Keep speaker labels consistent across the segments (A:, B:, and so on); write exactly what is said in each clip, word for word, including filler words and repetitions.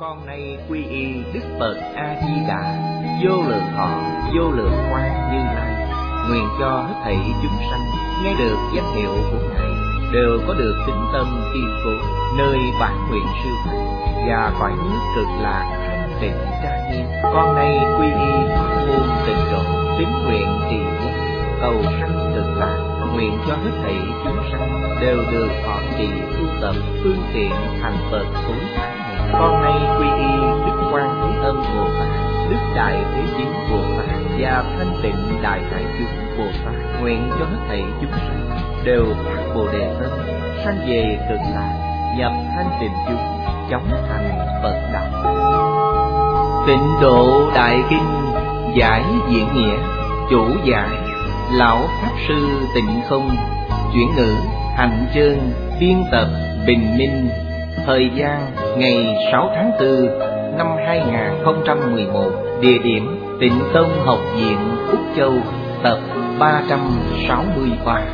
A: Con nay quy y Đức Phật A Di Đà, vô lượng thọ vô lượng quang Như Lai, nguyện cho hết thảy chúng sanh nghe được danh hiệu của Ngài đều có được tín tâm kiên cố, nơi bản nguyện siêu thành và cõi nước cực lạc thanh tịnh trang nghiêm. Con nay quy y pháp môn tịnh độ, tín nguyện trì danh, cầu sanh cực lạc, nguyện cho hết thảy chúng sanh đều được thọ trì tu tập phương tiện thành Phật tối thắng. Con nay quy y Đức Quan Thế Âm Bồ Tát, Đức Đại Thế Chí Bồ Tát và Thanh Tịnh Đại Hải Chúng Bồ Tát, nguyện cho hết thảy chúng sanh đều phát Bồ Đề tâm, sanh về cực lạc, nhập thanh tịnh chúng, chóng thành Phật đạo. Tịnh Độ Đại Kinh giải diễn nghĩa, chủ giải Lão Pháp Sư Tịnh Không, chuyển ngữ Hạnh Trơn, biên tập Bình Minh. Thời gian ngày sáu tháng tư năm hai nghìn không trăm mười một. Địa điểm Tịnh Tông Học viện Úc Châu, tập ba trăm sáu mươi ba.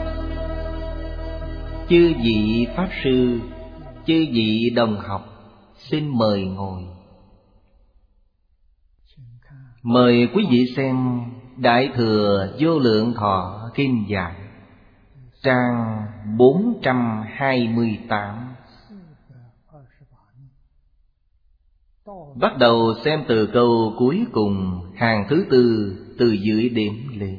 A: Chư vị Pháp Sư, chư vị đồng học, xin mời ngồi. Mời quý vị xem Đại Thừa Vô Lượng Thọ Kinh Giải, trang bốn trăm hai mươi tám. Bắt đầu xem từ câu cuối cùng, hàng thứ tư từ dưới điểm lên.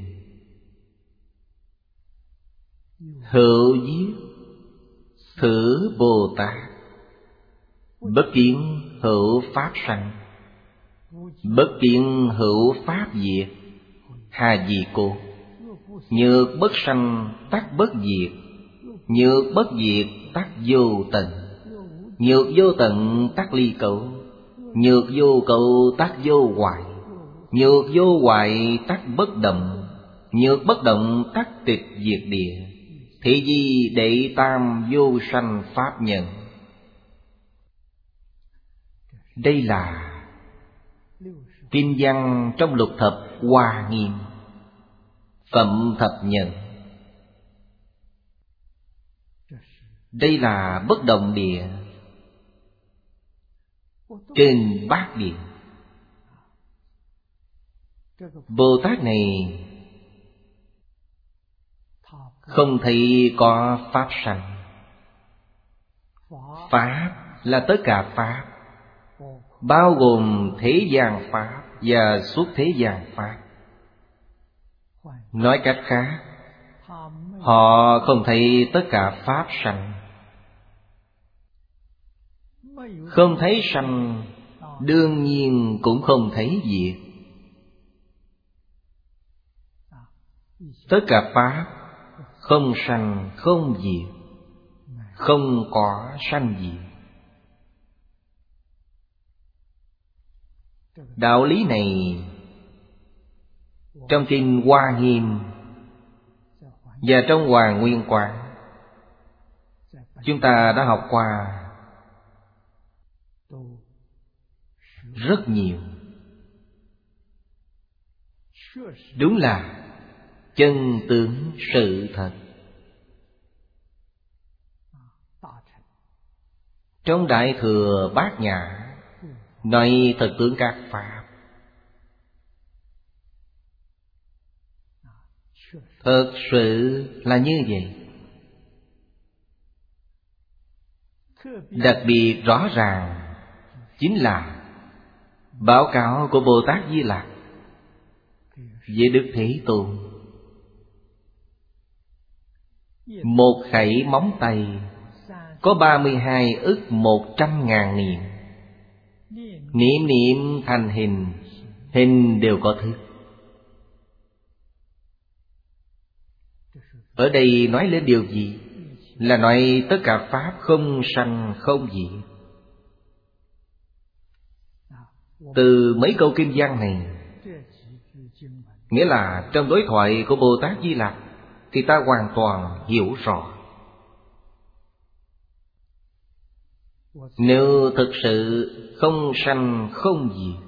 A: Hữu viết: Thử Bồ Tát, bất kiến hữu pháp sanh, bất kiến hữu pháp diệt, hà gì cô? Nhược bất sanh tắc bất diệt, nhược bất diệt tắc vô tận, nhược vô tận tắc ly cậu, nhược vô cậu tắc vô hoại, nhược vô hoại tắc bất động, nhược bất động tắc tịch diệt địa, thị di đệ tam vô sanh pháp nhận. Đây là kinh văn trong lục thập Hoa Nghiêm, phẩm thập nhận. Đây là bất động địa trên bát địa. Bồ Tát này không thấy có pháp sanh. Pháp là tất cả pháp, bao gồm thế gian pháp và xuất thế gian pháp. Nói cách khác, họ không thấy tất cả pháp sanh. Không thấy sanh, đương nhiên cũng không thấy diệt. Tất cả pháp không sanh không diệt, không có sanh diệt. Đạo lý này trong kinh Hoa Nghiêm và trong Hoàng Nguyên Quán chúng ta đã học qua rất nhiều. Đúng là chân tướng sự thật. Trong Đại Thừa Bát Nhã nói thật tướng các pháp. Thật sự là như vậy. Đặc biệt rõ ràng chính là báo cáo của Bồ Tát Di Lặc với Đức Thế Tôn. Một khẩy móng tay có ba mươi hai ức một trăm ngàn niệm. Niệm niệm thành hình, hình đều có thức. Ở đây nói lên điều gì? Là nói tất cả pháp không sanh không diệt. Từ mấy câu kinh văn này, nghĩa là trong đối thoại của Bồ Tát Di Lặc thì ta hoàn toàn hiểu rõ. Nếu thực sự không sanh không diệt,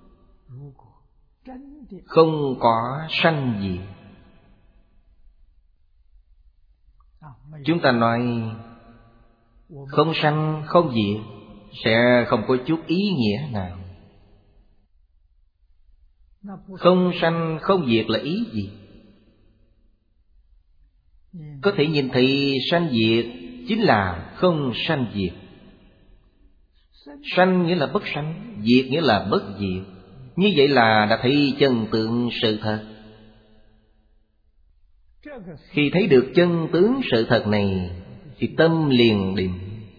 A: không có sanh diệt, chúng ta nói không sanh không diệt, sẽ không có chút ý nghĩa nào. Không sanh không diệt là ý gì? Có thể nhìn thấy sanh diệt chính là không sanh diệt. Sanh nghĩa là bất sanh, diệt nghĩa là bất diệt. Như vậy là đã thấy chân tướng sự thật. Khi thấy được chân tướng sự thật này thì tâm liền định,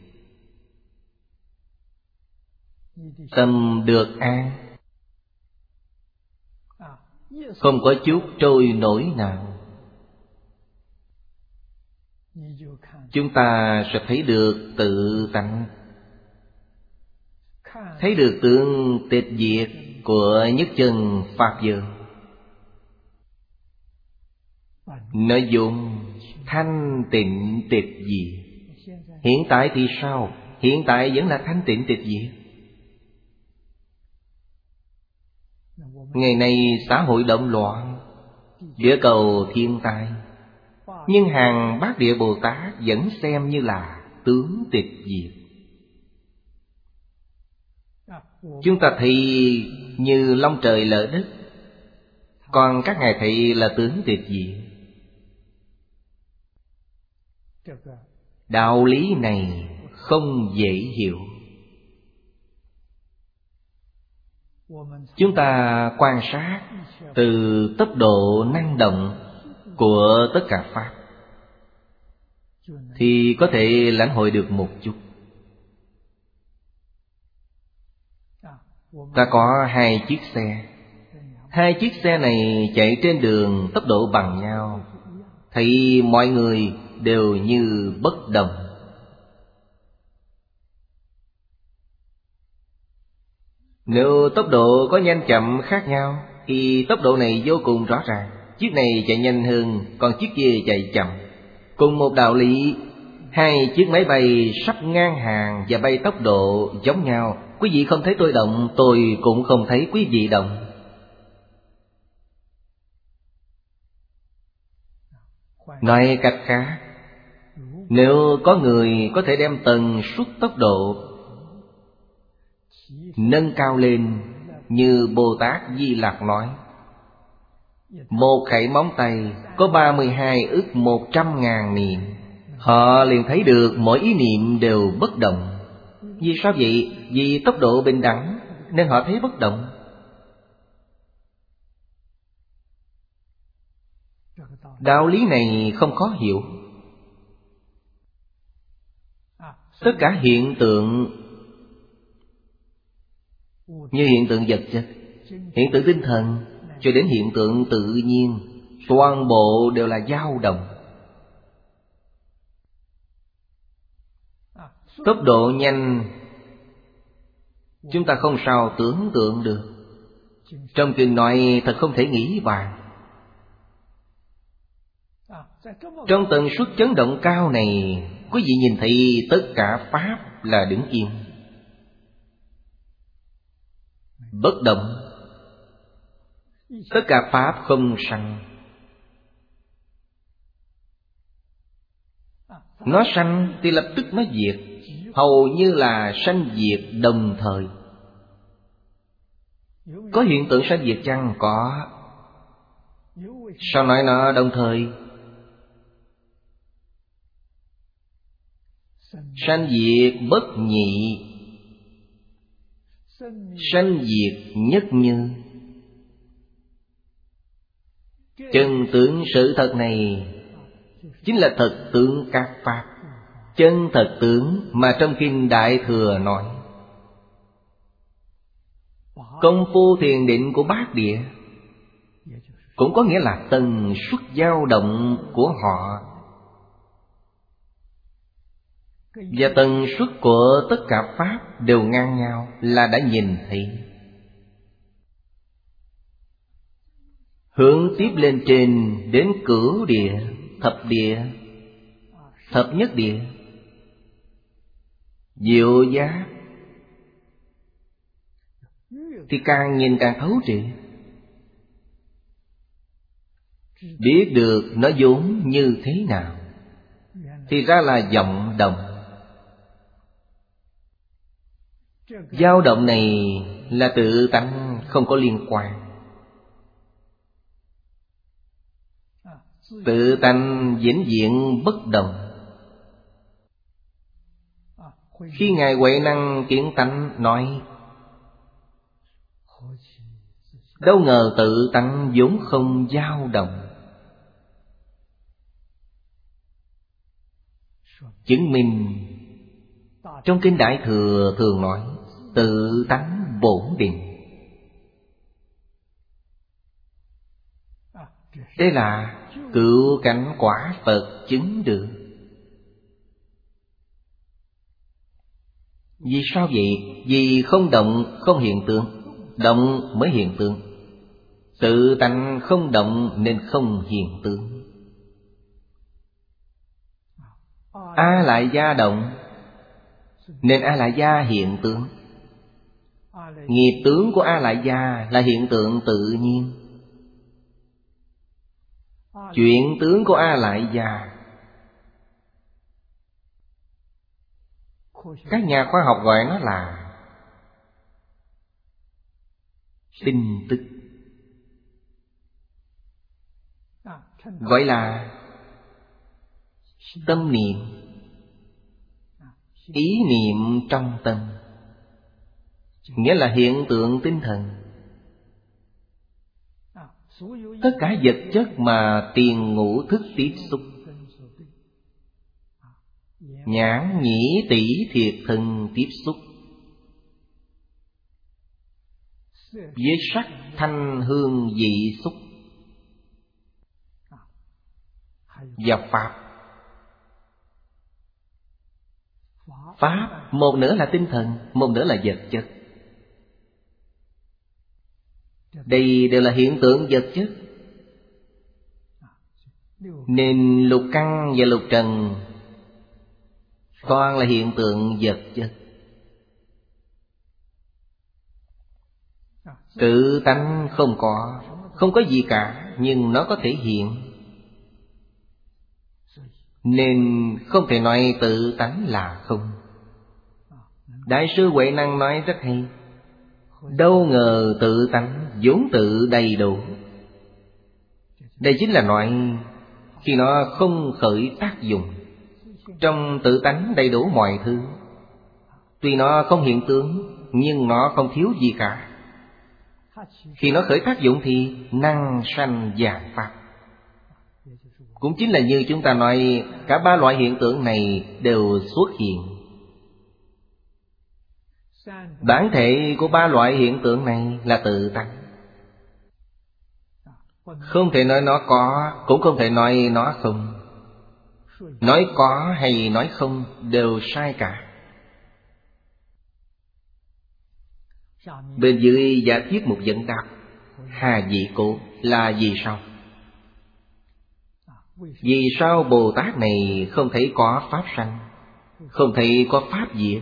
A: tâm được an, không có chút trôi nổi nào. Chúng ta sẽ thấy được tự tánh, thấy được tướng tịch diệt của nhất chân Pháp giới. Nó dùng thanh tịnh tịch diệt. Hiện tại thì sao? Hiện tại vẫn là thanh tịnh tịch diệt. Ngày nay xã hội động loạn, địa cầu thiên tai, nhưng hàng Bát Địa Bồ Tát vẫn xem như là tướng tịch diệt. Chúng ta thấy như long trời lở đất, còn các ngài thấy là tướng tịch diệt. Đạo lý này không dễ hiểu. Chúng ta quan sát từ tốc độ năng động của tất cả Pháp thì có thể lãnh hội được một chút. Ta có hai chiếc xe. Hai chiếc xe này chạy trên đường tốc độ bằng nhau, thấy mọi người đều như bất đồng. Nếu tốc độ có nhanh chậm khác nhau thì tốc độ này vô cùng rõ ràng. Chiếc này chạy nhanh hơn, còn chiếc kia chạy chậm. Cùng một đạo lý, hai chiếc máy bay sắp ngang hàng và bay tốc độ giống nhau. Quý vị không thấy tôi động, tôi cũng không thấy quý vị động. Nói cách khác, nếu có người có thể đem tần suất tốc độ nâng cao lên như Bồ Tát Di Lặc nói, một khẩy móng tay có ba mươi hai ức một trăm ngàn niệm, họ liền thấy được mỗi ý niệm đều bất động. Vì sao vậy? Vì tốc độ bình đẳng nên họ thấy bất động. Đạo lý này không khó hiểu. Tất cả hiện tượng, như hiện tượng vật chất, hiện tượng tinh thần, cho đến hiện tượng tự nhiên, toàn bộ đều là dao động. Tốc độ nhanh chúng ta không sao tưởng tượng được. Trong kinh nói thật không thể nghĩ bàn. Trong tần suất chấn động cao này, quý vị nhìn thấy tất cả Pháp là đứng yên, bất động. Tất cả Pháp không sanh. Nó sanh thì lập tức nó diệt, hầu như là sanh diệt đồng thời. Có hiện tượng sanh diệt chăng? Có. Sao nói nó đồng thời? Sanh diệt bất nhị, sanh diệt nhất như. Chân tướng sự thật này chính là thật tướng các Pháp, chân thật tướng mà trong kinh Đại Thừa nói. Công phu thiền định của Bát Địa cũng có nghĩa là tần suất dao động của họ, và tần suất của tất cả Pháp đều ngang nhau là đã nhìn thấy. Hướng tiếp lên trên đến cửu địa, thập địa, thập nhất địa, diệu giác, thì càng nhìn càng thấu triệt, biết được nó vốn như thế nào. Thì ra là vọng động. Dao động này là tự tánh, không có liên quan. Tự tánh vĩnh viễn bất động. Khi Ngài Huệ Năng Kiến Tánh nói, đâu ngờ tự tánh vốn không dao động, chứng minh trong Kinh Đại Thừa thường nói tự tánh bổn định. Đây là cựu cảnh quả Phật chứng được. Vì sao vậy? Vì không động không hiện tượng, động mới hiện tượng. Tự tánh không động nên không hiện tượng. A lại gia động nên A lại gia hiện tượng. Nghiệp tướng của A lại gia là hiện tượng tự nhiên. Chuyện tướng của A lại gia, các nhà khoa học gọi nó là tin tức, gọi là tâm niệm, ý niệm trong tâm, nghĩa là hiện tượng tinh thần. Tất cả vật chất mà tiền ngũ thức tiếp xúc, nhãn nhĩ tỷ thiệt thân tiếp xúc với sắc thanh hương vị xúc và pháp. Pháp một nửa là tinh thần, một nửa là vật chất. Đây đều là hiện tượng vật chất. Nên lục căn và lục trần toàn là hiện tượng vật chất. Tự tánh không có, không có gì cả, nhưng nó có thể hiện. Nên không thể nói tự tánh là không. Đại sư Huệ Năng nói rất hay: đâu ngờ tự tánh vốn tự đầy đủ. Đây chính là nói khi nó không khởi tác dụng, trong tự tánh đầy đủ mọi thứ. Tuy nó không hiện tướng, nhưng nó không thiếu gì cả. Khi nó khởi tác dụng thì năng sanh vạn pháp. Cũng chính là như chúng ta nói, cả ba loại hiện tượng này đều xuất hiện. Bản thể của ba loại hiện tượng này là tự tánh. Không thể nói nó có, cũng không thể nói nó không. Nói có hay nói không đều sai cả. Bên dưới giả thuyết một vấn đáp: hà dị cố là vì sao? Vì sao Bồ Tát này không thấy có pháp sanh, không thấy có pháp diệt?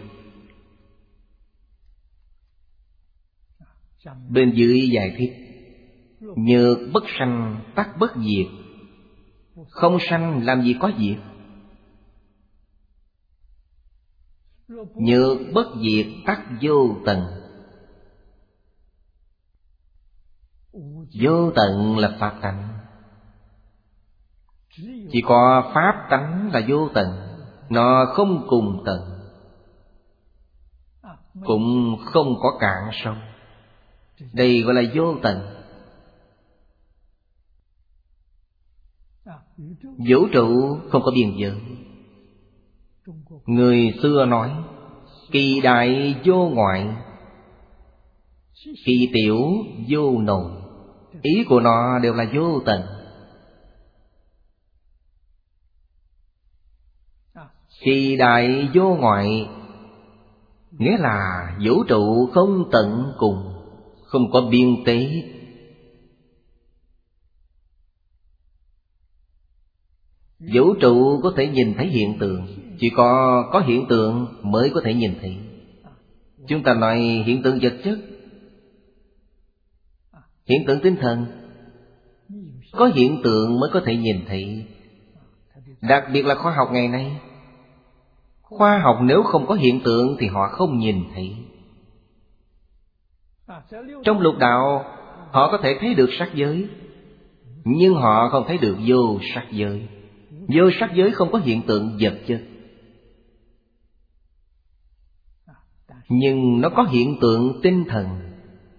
A: Bên dưới giải thích: nhược bất sanh tắc bất diệt. Không sanh làm gì có diệt. Nhược bất diệt tắc vô tận. Vô tận là pháp tánh. Chỉ có pháp tánh là vô tận, nó không cùng tận, cũng không có cạn sâu. Đây gọi là vô tận. Vũ trụ không có biên giới. Người xưa nói kỳ đại vô ngoại, kỳ tiểu vô nội. Ý của nó đều là vô tận. Kỳ đại vô ngoại nghĩa là vũ trụ không tận cùng, không có biên tế. Vũ trụ có thể nhìn thấy hiện tượng, chỉ có có hiện tượng mới có thể nhìn thấy. Chúng ta nói hiện tượng vật chất, hiện tượng tinh thần, có hiện tượng mới có thể nhìn thấy. Đặc biệt là khoa học ngày nay, khoa học nếu không có hiện tượng thì họ không nhìn thấy. Trong lục đạo, họ có thể thấy được sắc giới, nhưng họ không thấy được vô sắc giới. Vô sắc giới không có hiện tượng vật chất, nhưng nó có hiện tượng tinh thần,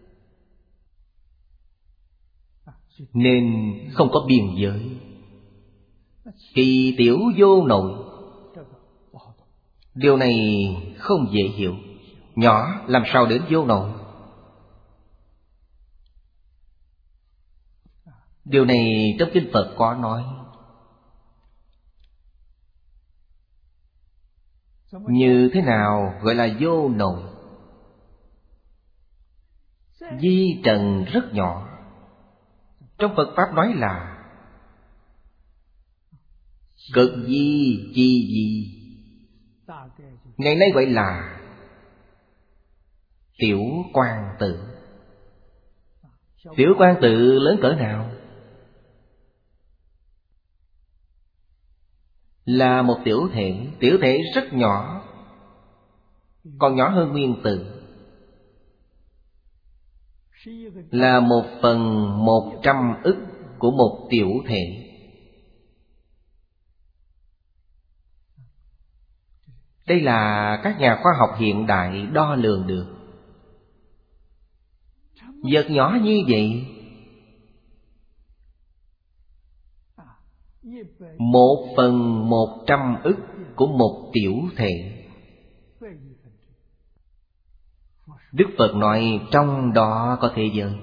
A: nên không có biên giới. Kỳ tiểu vô nội, điều này không dễ hiểu. Nhỏ làm sao đến vô nội? Điều này trong kinh Phật có nói. Như thế nào gọi là vô nội? Vi trần rất nhỏ. Trong Phật Pháp nói là cực vi chi vi. Ngày nay gọi là tiểu quang tự. Tiểu quang tự lớn cỡ nào? Là một tiểu thể. Tiểu thể rất nhỏ, còn nhỏ hơn nguyên tử. Là một phần một trăm ức của một tiểu thể. Đây là các nhà khoa học hiện đại đo lường được. Vật nhỏ như vậy, một phần một trăm ức của một tiểu thể. Đức Phật nói trong đó có thế giới.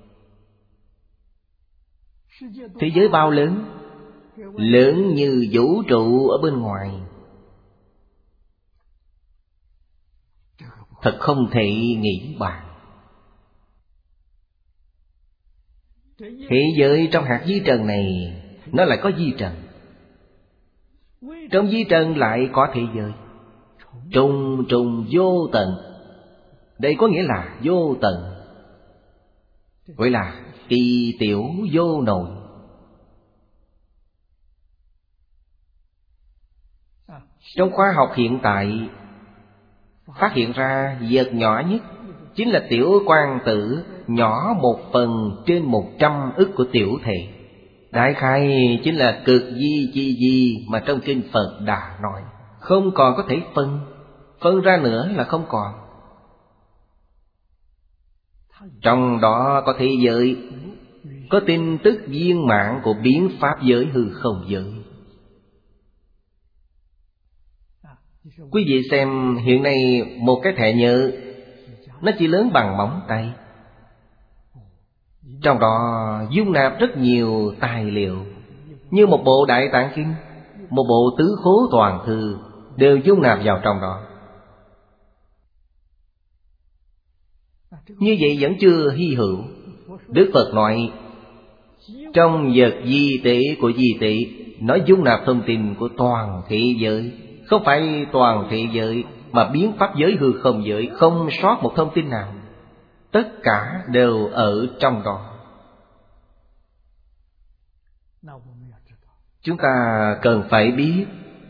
A: Thế giới bao lớn? Lớn như vũ trụ ở bên ngoài. Thật không thể nghĩ bàn. Thế giới trong hạt vi trần này, nó lại có vi trần. Trong vi trần lại có thế giới. Trùng trùng vô tận. Đây có nghĩa là vô tận, gọi là kỳ tiểu vô nội. Trong khoa học hiện tại, phát hiện ra vật nhỏ nhất chính là tiểu quang tử, nhỏ một phần trên một trăm ức của tiểu thể. Đại khái chính là cực vi chi vi mà trong kinh Phật đã nói. Không còn có thể phân. Phân ra nữa là không còn. Trong đó có thế giới, có tin tức viên mãn của biến pháp giới hư không giới. Quý vị xem hiện nay một cái thẻ nhớ, nó chỉ lớn bằng móng tay. Trong đó dung nạp rất nhiều tài liệu, như một bộ Đại Tạng Kinh, một bộ Tứ Khố Toàn Thư đều dung nạp vào trong đó. Như vậy vẫn chưa hy hữu. Đức Phật nói trong vật di tế của di tế, nó dung nạp thông tin của toàn thế giới. Không phải toàn thế giới, mà biến pháp giới hư không giới, không sót một thông tin nào. Tất cả đều ở trong đó. Chúng ta cần phải biết,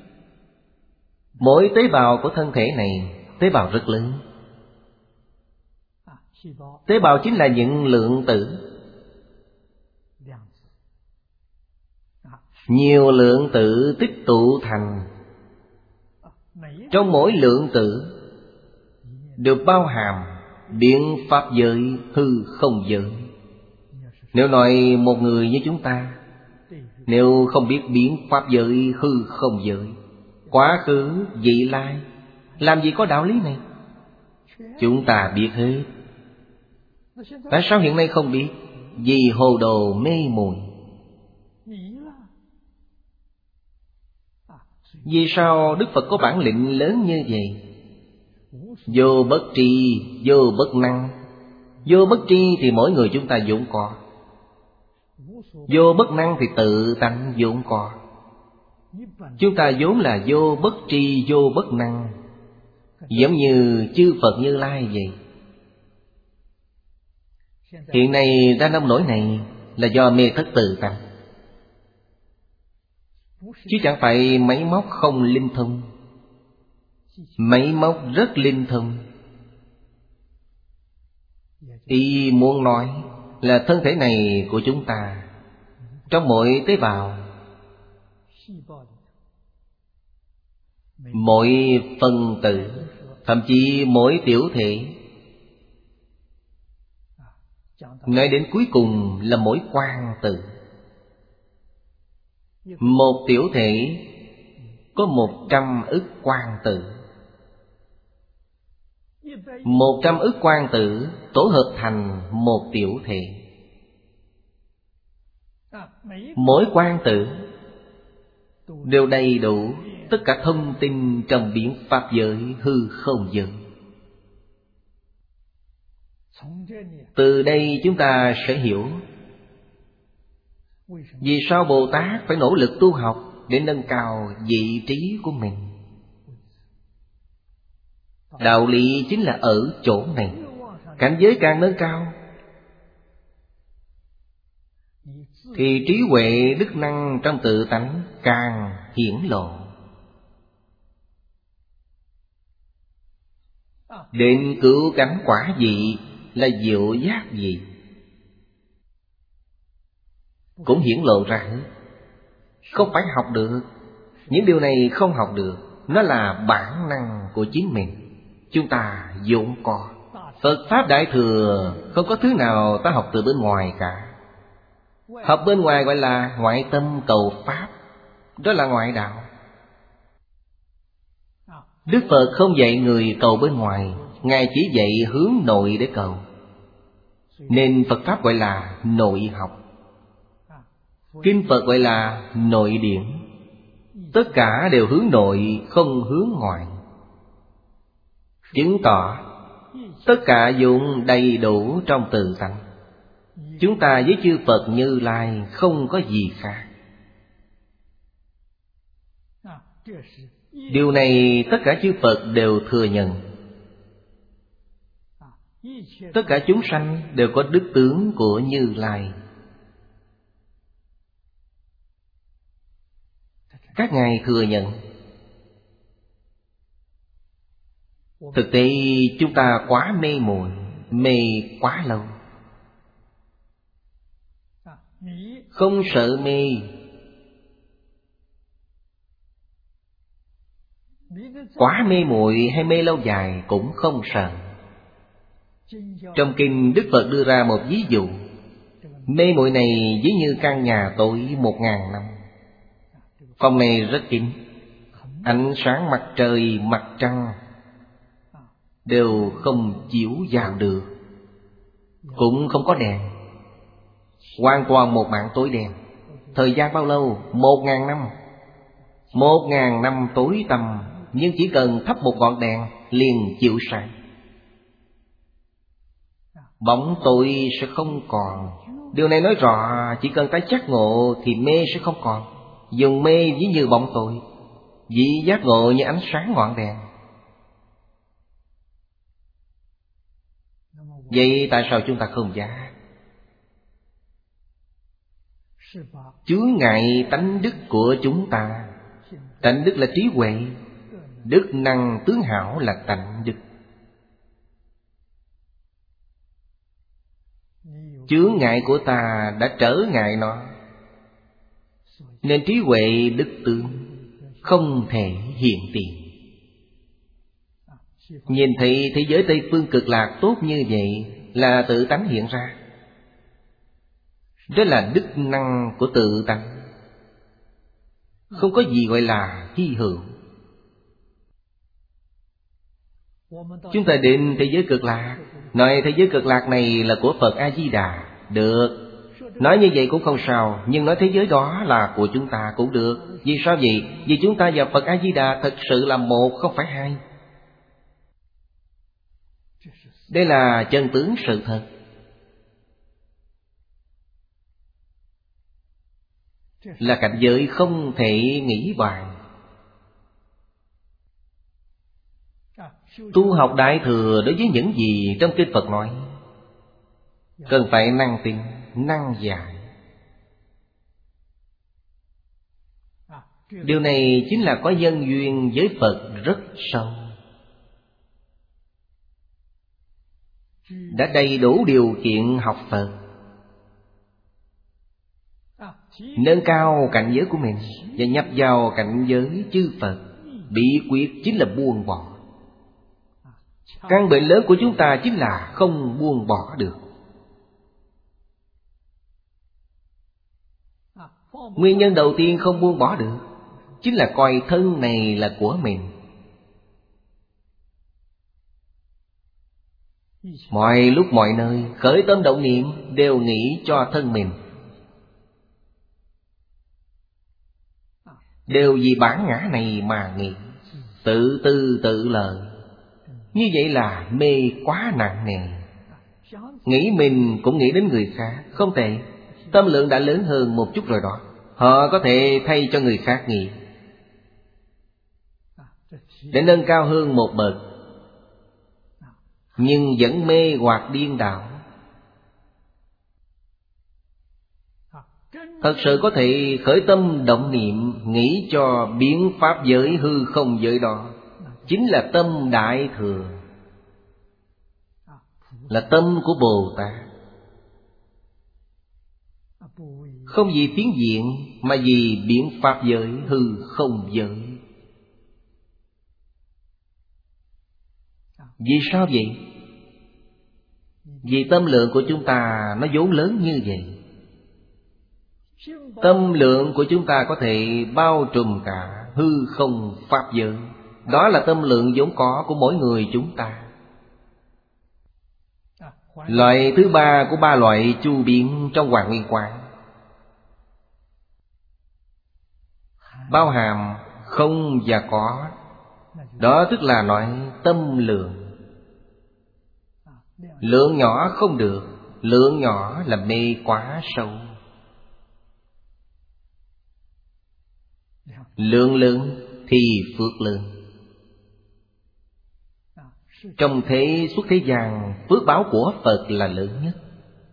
A: mỗi tế bào của thân thể này, tế bào rất lớn. Tế bào chính là những lượng tử. Nhiều lượng tử tích tụ thành. Trong mỗi lượng tử được bao hàm biến pháp giới hư không giới. Nếu nói một người như chúng ta, nếu không biết biến pháp giới hư không giới, quá khứ, vị lai, làm gì có đạo lý này? Chúng ta biết hết. Tại sao hiện nay không biết? Vì hồ đồ mê muội. Vì sao Đức Phật có bản lĩnh lớn như vậy? Vô bất tri, vô bất năng. Vô bất tri thì mỗi người chúng ta vốn có. Vô bất năng thì tự tánh vốn có. Chúng ta vốn là vô bất tri, vô bất năng, giống như chư Phật Như Lai vậy. Hiện nay ra nông nỗi này là do mê thất tự tánh, chứ chẳng phải máy móc không linh thông. Máy móc rất linh thông. Ý muốn nói là thân thể này của chúng ta, trong mỗi tế bào, mỗi phân tử, thậm chí mỗi tiểu thể, nói đến cuối cùng là mỗi quang tử. Một tiểu thể có một trăm ức quang tử. Một trăm ức quang tử tổ hợp thành một tiểu thể. Mỗi quang tử đều đầy đủ tất cả thông tin trong biến pháp giới hư không giới. Từ đây chúng ta sẽ hiểu vì sao Bồ Tát phải nỗ lực tu học để nâng cao vị trí của mình. Đạo lý chính là ở chỗ này. Cảnh giới càng nâng cao thì trí huệ đức năng trong tự tánh càng hiển lộ. Đến cứu cánh quả vị là diệu giác vị cũng hiển lộ ra hết. Không phải học được. Những điều này không học được. Nó là bản năng của chính mình. Chúng ta vốn có. Phật Pháp Đại Thừa không có thứ nào ta học từ bên ngoài cả. Học bên ngoài gọi là ngoại tâm cầu Pháp. Đó là ngoại đạo. Đức Phật không dạy người cầu bên ngoài, Ngài chỉ dạy hướng nội để cầu. Nên Phật Pháp gọi là nội học. Kinh Phật gọi là nội điển. Tất cả đều hướng nội, không hướng ngoại. Chứng tỏ tất cả dụng đầy đủ trong tự tánh. Chúng ta với chư Phật Như Lai không có gì khác. Điều này tất cả chư Phật đều thừa nhận. Tất cả chúng sanh đều có đức tướng của Như Lai. Các ngài thừa nhận. Thực tế chúng ta quá mê muội, mê quá lâu. Không sợ mê. Quá mê muội hay mê lâu dài cũng không sợ. Trong kinh Đức Phật đưa ra một ví dụ. Mê muội này ví như căn nhà tối một ngàn năm. Phòng này rất kín. Ánh sáng mặt trời, mặt trăng đều không chiếu vào được. Cũng không có đèn. Hoàn toàn một mảng tối đen. Thời gian bao lâu? Một ngàn năm. Một ngàn năm tối tăm. Nhưng chỉ cần thắp một ngọn đèn liền chiếu sáng. Bóng tối sẽ không còn. Điều này nói rõ chỉ cần ta giác ngộ thì mê sẽ không còn. Dùng mê ví như bóng tối, vị giác ngộ như ánh sáng ngọn đèn. Vậy tại sao chúng ta không giác? Chướng ngại tánh đức của chúng ta. Tánh đức là trí huệ. Đức năng tướng hảo là tánh đức. Chướng ngại của ta đã trở ngại nó, nên trí huệ đức tướng không thể hiện tiền. Nhìn thấy thế giới Tây Phương Cực Lạc tốt như vậy là tự tánh hiện ra. Đó là đức năng của tự tánh. Không có gì gọi là hy hữu. Chúng ta đến thế giới Cực Lạc, nói thế giới Cực Lạc này là của Phật A-di-đà, được. Nói như vậy cũng không sao. Nhưng nói thế giới đó là của chúng ta cũng được. Vì sao vậy? Vì chúng ta và Phật A-di-đà thật sự là một, không phải hai. Đây là chân tướng sự thật. Là cảnh giới không thể nghĩ bàn. Tu học Đại Thừa đối với những gì trong kinh Phật nói, cần phải năng tin, năng giải. Điều này chính là có nhân duyên với Phật rất sâu. đã đầy đủ điều kiện học Phật, nâng cao cảnh giới của mình và nhập vào cảnh giới chư Phật. Bí quyết chính là buông bỏ. Căn bệnh lớn của chúng ta chính là không buông bỏ được. Nguyên nhân đầu tiên không buông bỏ được chính là coi thân này là của mình. Mọi lúc mọi nơi khởi tâm động niệm đều nghĩ cho thân mình, đều vì bản ngã này mà nghĩ, tự tư tự lợi. Như vậy là mê quá nặng nề. Nghĩ mình cũng nghĩ đến người khác, không tệ. Tâm lượng đã lớn hơn một chút rồi đó. Họ có thể thay cho người khác nghĩ, để nâng cao hơn một bậc, nhưng vẫn mê hoặc điên đảo. Thật sự có thể khởi tâm động niệm nghĩ cho biến pháp giới hư không giới đó, chính là tâm Đại Thừa, là tâm của Bồ Tát. Không vì phiến diện mà vì biến pháp giới hư không giới. Vì sao vậy? Vì tâm lượng của chúng ta nó vốn lớn như vậy. Tâm lượng của chúng ta có thể bao trùm cả hư không pháp giới. Đó là tâm lượng vốn có của mỗi người chúng ta. Loại thứ ba của ba loại chu biến trong Hoàng Nguyên Quán bao hàm không và có. Đó tức là nói tâm lượng. Lượng nhỏ không được, lượng nhỏ là mê quá sâu. Lượng lớn thì phước lớn. Trong thế suốt thế gian, phước báo của Phật là lớn nhất.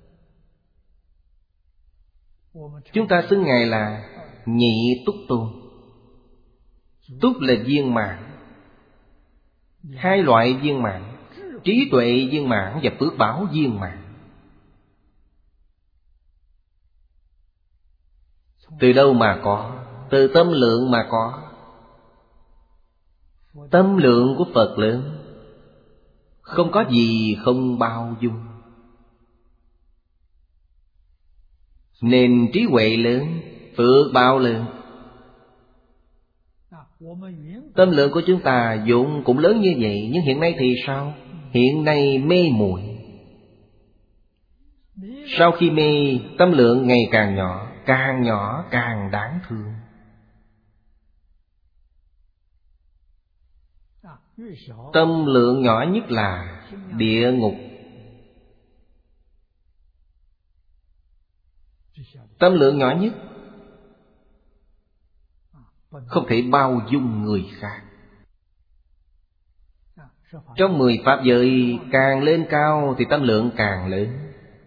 A: Chúng ta xưng Ngài là Nhị Túc Tôn. Túc là viên mãn, hai loại viên mãn: trí tuệ viên mãn và phước báo viên mãn. Từ đâu mà có? Từ tâm lượng mà có. Tâm lượng của Phật lớn, không có gì không bao dung. Nên trí huệ lớn, phước báo lớn. Tâm lượng của chúng ta vốn cũng lớn như vậy, nhưng hiện nay thì sao? Hiện nay mê muội. Sau khi mê, tâm lượng ngày càng nhỏ, càng nhỏ càng đáng thương. Tâm lượng nhỏ nhất là địa ngục. Tâm lượng nhỏ nhất không thể bao dung người khác. Trong mười pháp giới càng lên cao thì tâm lượng càng lớn.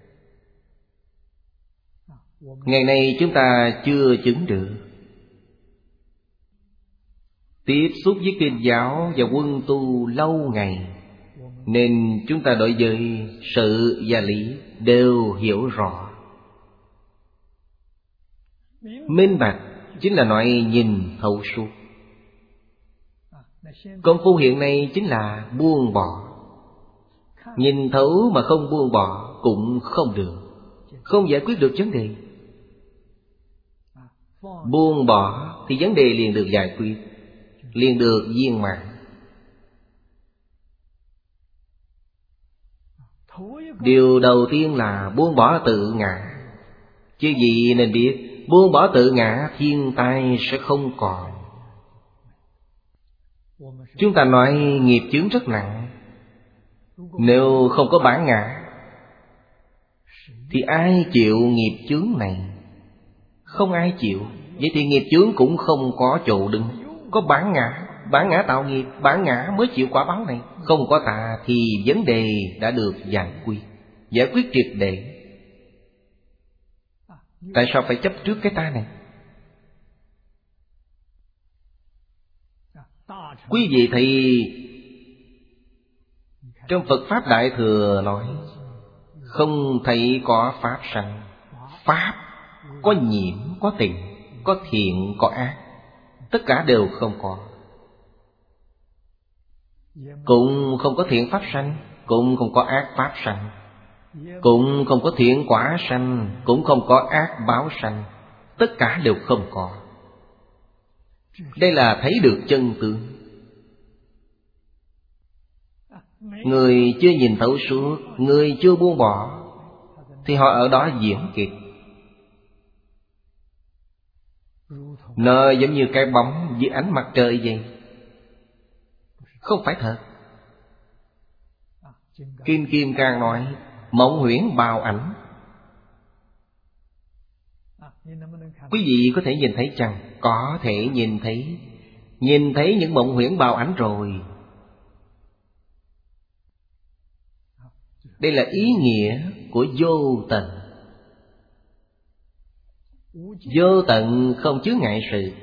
A: Ngày nay chúng ta chưa chứng được. Tiếp xúc với kinh giáo và quân tu lâu ngày, nên chúng ta đối với sự và lý đều hiểu rõ. Minh bạch chính là nói nhìn thấu suốt. Công phu hiện nay chính là buông bỏ. Nhìn thấu mà không buông bỏ cũng không được, không giải quyết được vấn đề. Buông bỏ thì vấn đề liền được giải quyết, liền được viên mãn. Điều đầu tiên là buông bỏ tự ngã. Chứ gì nên biết, buông bỏ tự ngã thiên tai sẽ không còn. Chúng ta nói nghiệp chướng rất nặng. Nếu không có bản ngã thì ai chịu nghiệp chướng này? Không ai chịu. Vậy thì nghiệp chướng cũng không có chỗ đứng. Có bản ngã, bản ngã tạo nghiệp, bản ngã mới chịu quả báo này. Không có ta thì vấn đề đã được giải quyết, giải quyết triệt để. Tại sao phải chấp trước cái ta này? Quý vị thì Trong Phật Pháp Đại Thừa nói, không thấy có Pháp sanh. Pháp có nhiễm, có tịnh, có thiện, có ác, tất cả đều không có. Cũng không có thiện Pháp sanh, cũng không có ác Pháp sanh, cũng không có thiện quả sanh, cũng không có ác báo sanh. Tất cả đều không có. Đây là thấy được chân tướng. Người chưa nhìn thấu suốt, người chưa buông bỏ, thì họ ở đó diễn kịch. Nó giống như cái bóng dưới ánh mặt trời vậy, không phải thật. Kim Kim Cang nói mộng huyễn bào ảnh. Quý vị có thể nhìn thấy chăng? Có thể nhìn thấy. Nhìn thấy những mộng huyễn bào ảnh rồi. Đây là ý nghĩa của vô tận. Vô tận không chướng ngại sự.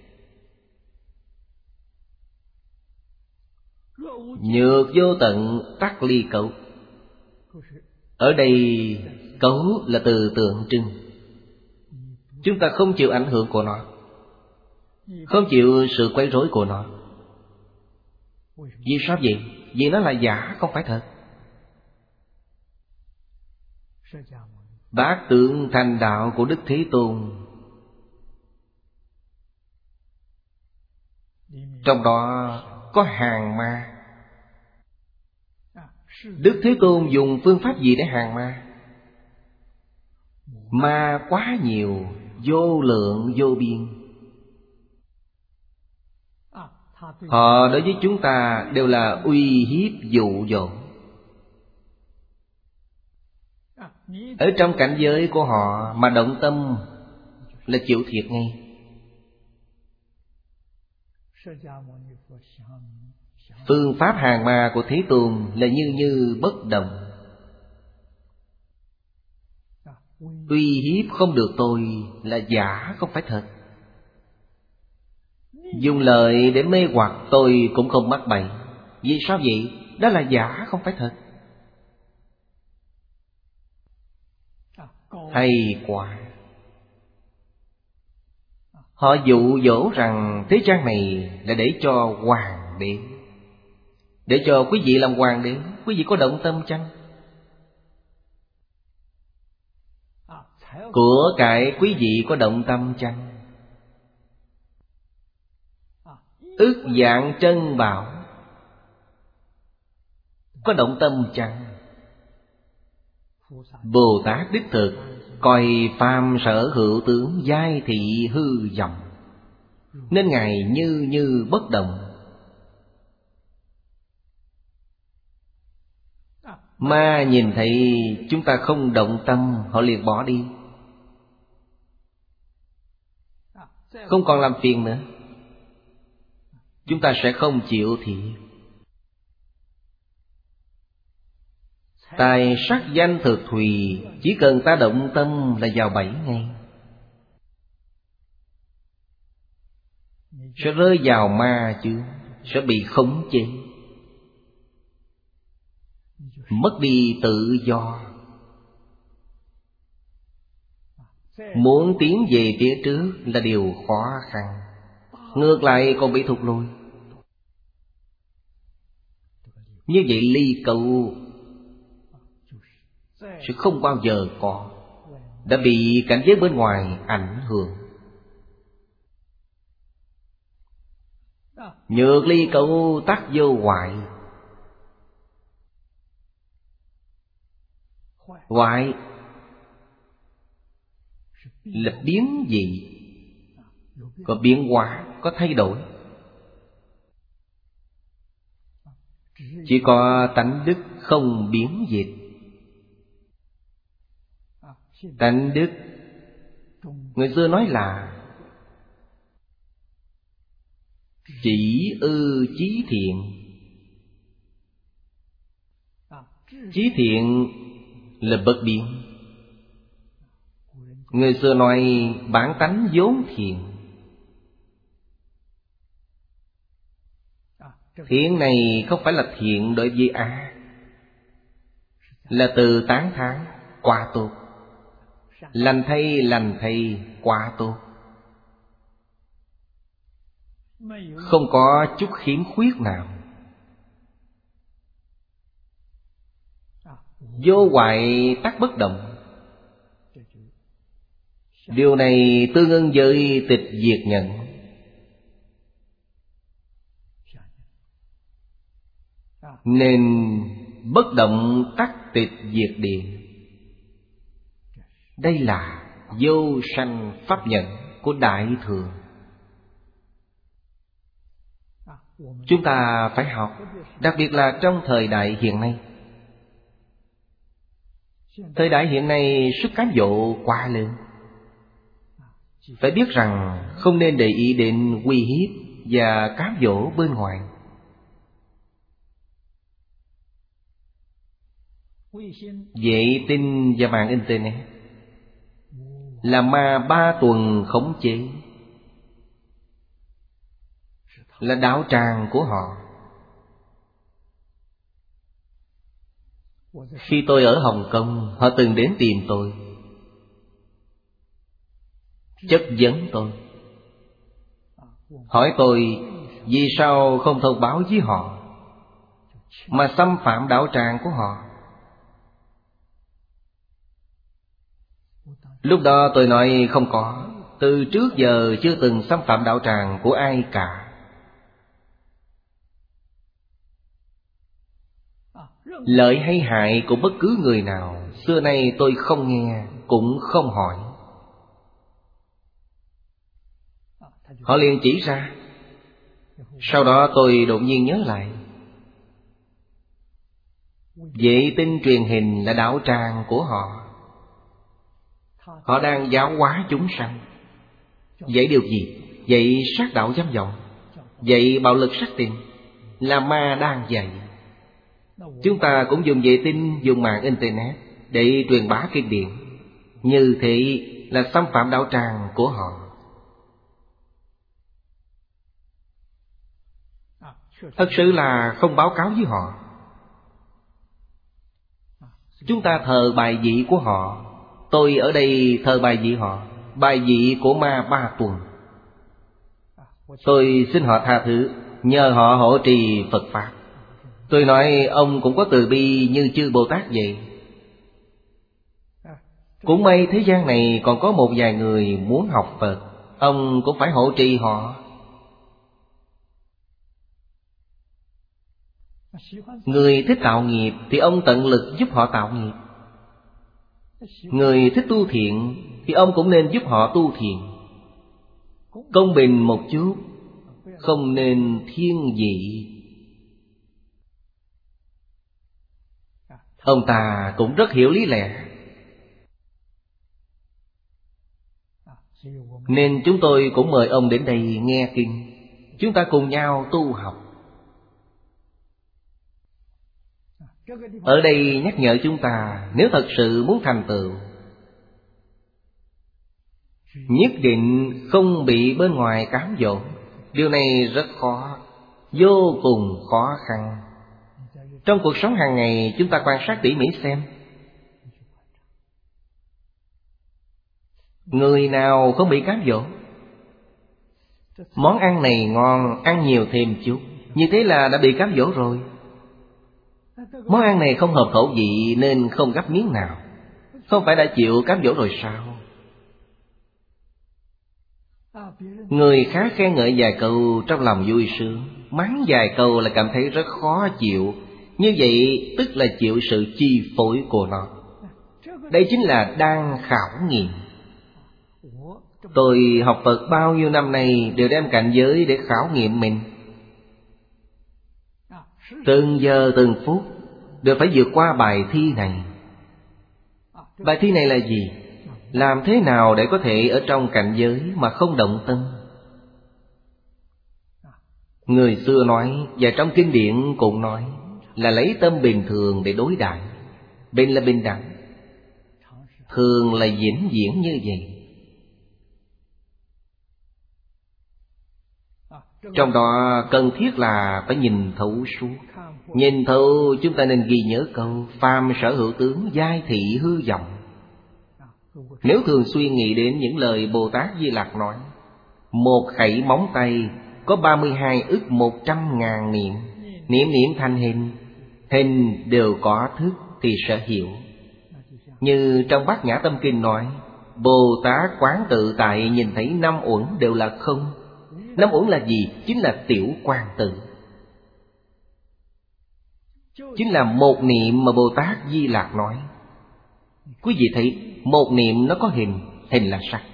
A: Nhược vô tận tắc ly cấu. Ở đây cấu là từ tượng trưng. Chúng ta không chịu ảnh hưởng của nó, không chịu sự quấy rối của nó. Vì sao vậy? Vì nó là giả, không phải thật. Bát tượng thành đạo của Đức Thế Tôn, trong đó có hàng ma. Đức Thế Tôn dùng phương pháp gì để hàng ma? Ma quá nhiều, vô lượng vô biên. Họ đối với chúng ta đều là uy hiếp dụ dỗ. Ở trong cảnh giới của họ mà động tâm là chịu thiệt ngay. Phương pháp hàng ma của Thế Tôn là như như bất động. Uy hiếp không được tôi là giả, không phải thật. Dùng lời để mê hoặc tôi cũng không mắc bẫy. Vì sao vậy? Đó là giả, không phải thật. Hay quá. Họ dụ dỗ rằng thế gian này là để cho hoàng đế, để cho quý vị làm hoàng đế. Quý vị có động tâm chăng? Của cải quý vị có động tâm chăng? Ước dạng chân bảo có động tâm chăng? Bồ Tát đích thực coi phàm sở hữu tướng giai thị hư vọng, nên Ngài như như bất động. Ma nhìn thấy chúng ta không động tâm, họ liền bỏ đi, không còn làm phiền nữa. Chúng ta sẽ không chịu thiệt. Tài sắc danh thực thùy, chỉ cần ta động tâm là vào bẫy ngay. Sẽ rơi vào ma chướng, sẽ bị khống chế, mất đi tự do. Muốn tiến về phía trước là điều khó khăn, ngược lại còn bị thụt lùi. Như vậy ly cầu sẽ không bao giờ có, đã bị cảnh giới bên ngoài ảnh hưởng. Nhược ly cầu tắc vô hoại. Hoại là biến dị, có biến hóa, có thay đổi. Chỉ có tánh đức không biến dịch. Tánh đức người xưa nói là chỉ ư chí thiện. Chí thiện là bất biến. Người xưa nói bản tánh vốn thiện. Thiện này không phải là thiện đối với ác, là từ tán thán, quá tốt. Lành thay, lành thay, quá tốt. Không có chút khiếm khuyết nào. Vô hoại tắc bất động. Điều này tương ưng với tịch diệt nhận. Nên bất động tắc tịch diệt điện. Đây là vô sanh pháp nhận của Đại Thừa. Chúng ta phải học, đặc biệt là trong thời đại hiện nay. Thời đại hiện nay sức cám dỗ quá lớn. Phải biết rằng không nên để ý đến uy hiếp và cám dỗ bên ngoài. Vệ tinh và mạng Internet là ma ba tuần khống chế, là đạo tràng của họ. Khi tôi ở Hồng Kông, họ từng đến tìm tôi, chất vấn tôi, hỏi tôi vì sao không thông báo với họ mà xâm phạm đạo tràng của họ. Lúc đó tôi nói không có, từ trước giờ chưa từng xâm phạm đạo tràng của ai cả. Lợi hay hại của bất cứ người nào, xưa nay tôi không nghe, cũng không hỏi. Họ liền chỉ ra. Sau đó tôi đột nhiên nhớ lại, vệ tinh truyền hình là đạo tràng của họ. Họ đang giáo hóa chúng sanh. Dạy điều gì? Dạy sát đạo dâm vọng, dạy bạo lực sắc tình, là ma đang dạy. Chúng ta cũng dùng vệ tinh, dùng mạng Internet để truyền bá kinh điển. Như thế là xâm phạm đạo tràng của họ. Thật sự là không báo cáo với họ. Chúng ta thờ bài vị của họ. Tôi ở đây thờ bài vị họ, bài vị của ma ba tuần. Tôi xin họ tha thứ, nhờ họ hộ trì Phật Pháp. Tôi nói ông cũng có từ bi như chư Bồ Tát vậy. Cũng may thế gian này còn có một vài người muốn học Phật, ông cũng phải hộ trì họ. Người thích tạo nghiệp thì ông tận lực giúp họ tạo nghiệp. Người thích tu thiện thì ông cũng nên giúp họ tu thiện. Công bình một chút, không nên thiên vị. Ông ta cũng rất hiểu lý lẽ. Nên chúng tôi cũng mời ông đến đây nghe kinh. Chúng ta cùng nhau tu học. Ở đây nhắc nhở chúng ta, nếu thật sự muốn thành tựu, nhất định không bị bên ngoài cám dỗ. Điều này rất khó, vô cùng khó khăn. Trong cuộc sống hàng ngày, chúng ta quan sát tỉ mỉ xem, người nào không bị cám dỗ? Món ăn này ngon, ăn nhiều thêm chút, như thế là đã bị cám dỗ rồi. Món ăn này không hợp khẩu vị nên không gắp miếng nào, không phải đã chịu cám dỗ rồi sao? Người khác khen ngợi vài câu trong lòng vui sướng, mắng vài câu là cảm thấy rất khó chịu. Như vậy tức là chịu sự chi phối của nó. Đây chính là đang khảo nghiệm. Tôi học Phật bao nhiêu năm nay đều đem cảnh giới để khảo nghiệm mình. Từng giờ từng phút đều phải vượt qua bài thi này. Bài thi này là gì? Làm thế nào để có thể ở trong cảnh giới mà không động tâm? Người xưa nói, và trong kinh điển cũng nói, là lấy tâm bình thường để đối đãi. Bình là bình đẳng, thường là vĩnh viễn như vậy. Trong đó cần thiết là phải nhìn thấu suốt. Nhìn thấu chúng ta nên ghi nhớ câu phàm sở hữu tướng, giai thị hư vọng. Nếu thường xuyên nghĩ đến những lời Bồ Tát Di Lặc nói, một khẩy móng tay có ba mươi hai ức một trăm ngàn niệm, niệm niệm thành hình, hình đều có thức thì sẽ hiểu. Như trong Bát Nhã Tâm Kinh nói, Bồ Tát quán tự tại nhìn thấy năm uẩn đều là không. Năm uẩn là gì? Chính là tiểu quang tự, chính là một niệm mà Bồ Tát Di Lặc nói. Quý vị thấy một niệm nó có hình, hình là sắc.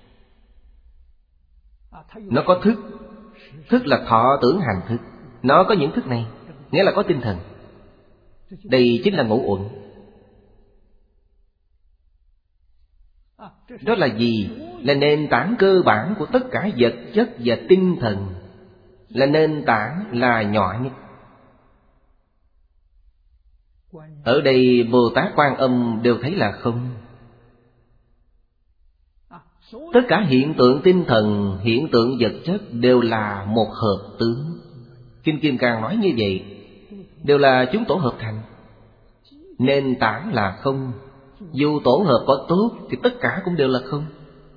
A: Nó có thức, thức là thọ tưởng hành thức. Nó có những thức này, nghĩa là có tinh thần. Đây chính là ngũ uẩn. Đó là gì? Là nền tảng cơ bản của tất cả vật chất và tinh thần. Là nền tảng, là nhỏ nhất. Ở đây Bồ Tát Quan Âm đều thấy là không. Tất cả hiện tượng tinh thần, hiện tượng vật chất đều là một hợp tướng. Kinh Kim Cang nói như vậy, đều là chúng tổ hợp thành. Nền tảng là không. Dù tổ hợp có tốt thì tất cả cũng đều là không.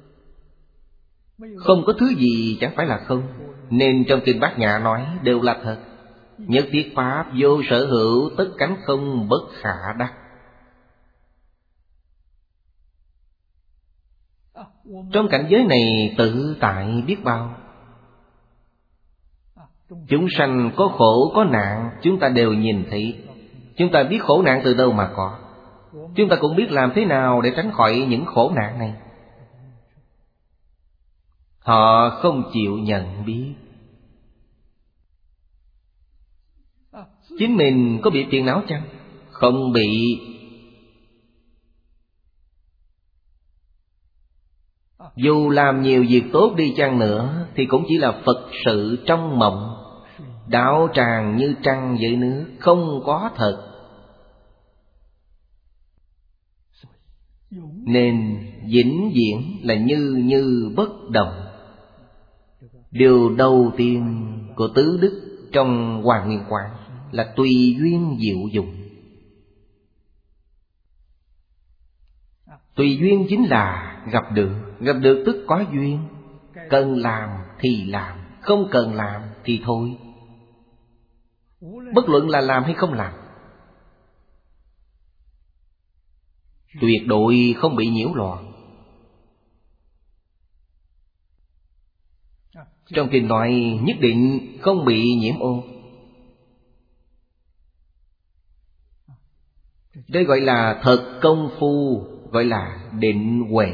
A: Không có thứ gì chẳng phải là không. Nên trong Kinh Bát Nhã nói đều là thật. Nhất thiết pháp vô sở hữu, tất cánh không bất khả đắc. Trong cảnh giới này tự tại biết bao. Chúng sanh có khổ có nạn, chúng ta đều nhìn thấy. Chúng ta biết khổ nạn từ đâu mà có. Chúng ta cũng biết làm thế nào để tránh khỏi những khổ nạn này. Họ không chịu nhận biết. Chính mình có bị phiền não chăng? Không bị. Dù làm nhiều việc tốt đi chăng nữa thì cũng chỉ là Phật sự trong mộng. Đạo tràng như trăng dưới nước, không có thật. Nên vĩnh viễn là như như bất động. Điều đầu tiên của tứ đức trong Hoàng Nguyên Quán là tùy duyên diệu dụng. Tùy duyên chính là gặp được. Gặp được tức có duyên. Cần làm thì làm, không cần làm thì thôi. Bất luận là làm hay không làm, tuyệt đối không bị nhiễu loạn. Trong kinh nói nhất định không bị nhiễm ô. Đây gọi là thật công phu, gọi là định huệ.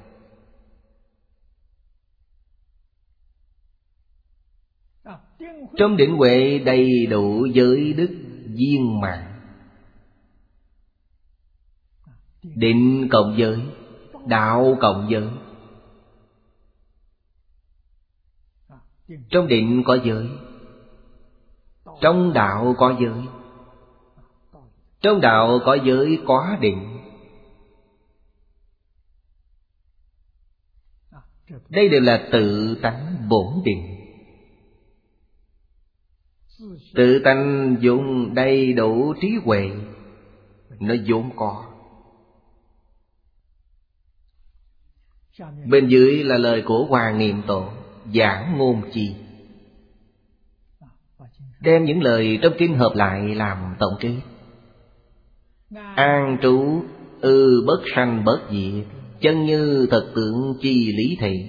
A: Trong định huệ đầy đủ giới đức viên mãn. Định cộng giới, đạo cộng giới. Trong định có giới, trong đạo có giới. Trong đạo có giới có định. Đây đều là tự tánh bổn định. Tự tánh dùng đầy đủ trí huệ, nó vốn có. Bên dưới là lời của Hoàng Niệm Tổ giảng ngôn chi. Đem những lời trong kinh hợp lại làm tổng kết. An trú ư bất sanh bất diệt, chân như thật tượng chi lý thị.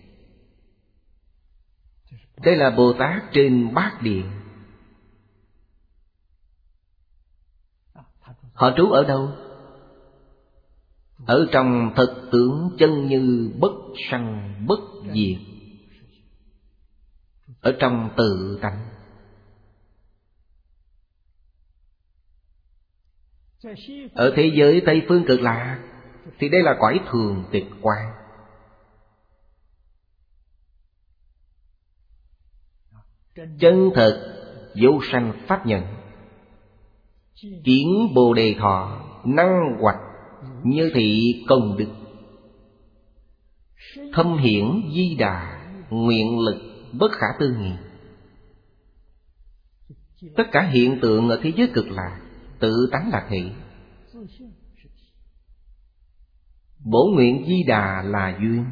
A: Đây là Bồ Tát trên Bát Điện. Họ trú ở đâu? Ở trong thật tướng chân như bất sanh bất diệt. Ở trong tự tánh. Ở thế giới Tây Phương Cực Lạc thì đây là cõi thường tịch quan. Chân thật vô sanh pháp nhận. Kiến Bồ Đề Thọ năng hoạch như thị công đức. Thâm hiển di đà nguyện lực bất khả tư nghị. Tất cả hiện tượng ở thế giới cực lạc tự tánh là thể. Bổn nguyện Di Đà là duyên.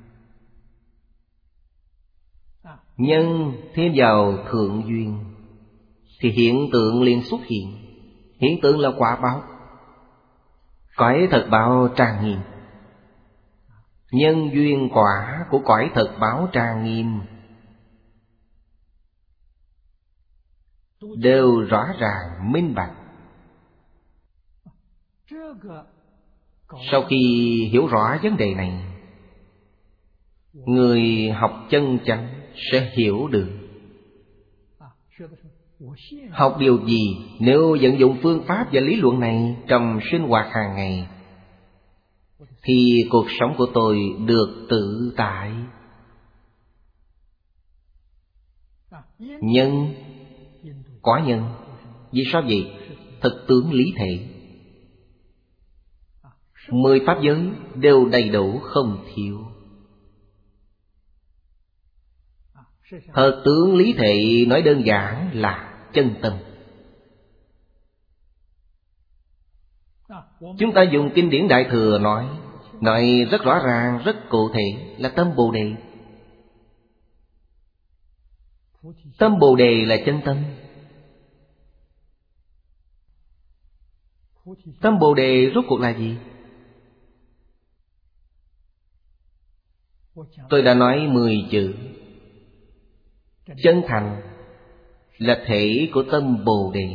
A: Nhân thêm vào thượng duyên thì hiện tượng liền xuất hiện. Hiện tượng là quả báo. Cõi thật báo trang nghiêm. Nhân duyên quả của cõi thật báo trang nghiêm đều rõ ràng minh bạch. Sau khi hiểu rõ vấn đề này, người học chân chánh sẽ hiểu được. Học điều gì nếu vận dụng phương pháp và lý luận này trong sinh hoạt hàng ngày thì cuộc sống của tôi được tự tại. Nhân quả nhân. Vì sao vậy? Thực tướng lý thể. Mười pháp giới đều đầy đủ không thiếu. Thật tướng lý thể nói đơn giản là chân tâm. Chúng ta dùng kinh điển Đại Thừa nói Nói rất rõ ràng, rất cụ thể là tâm Bồ Đề. Tâm Bồ Đề là chân tâm. Tâm Bồ Đề rốt cuộc là gì? Tôi đã nói mười chữ. Chân thành là thể của tâm Bồ Đề.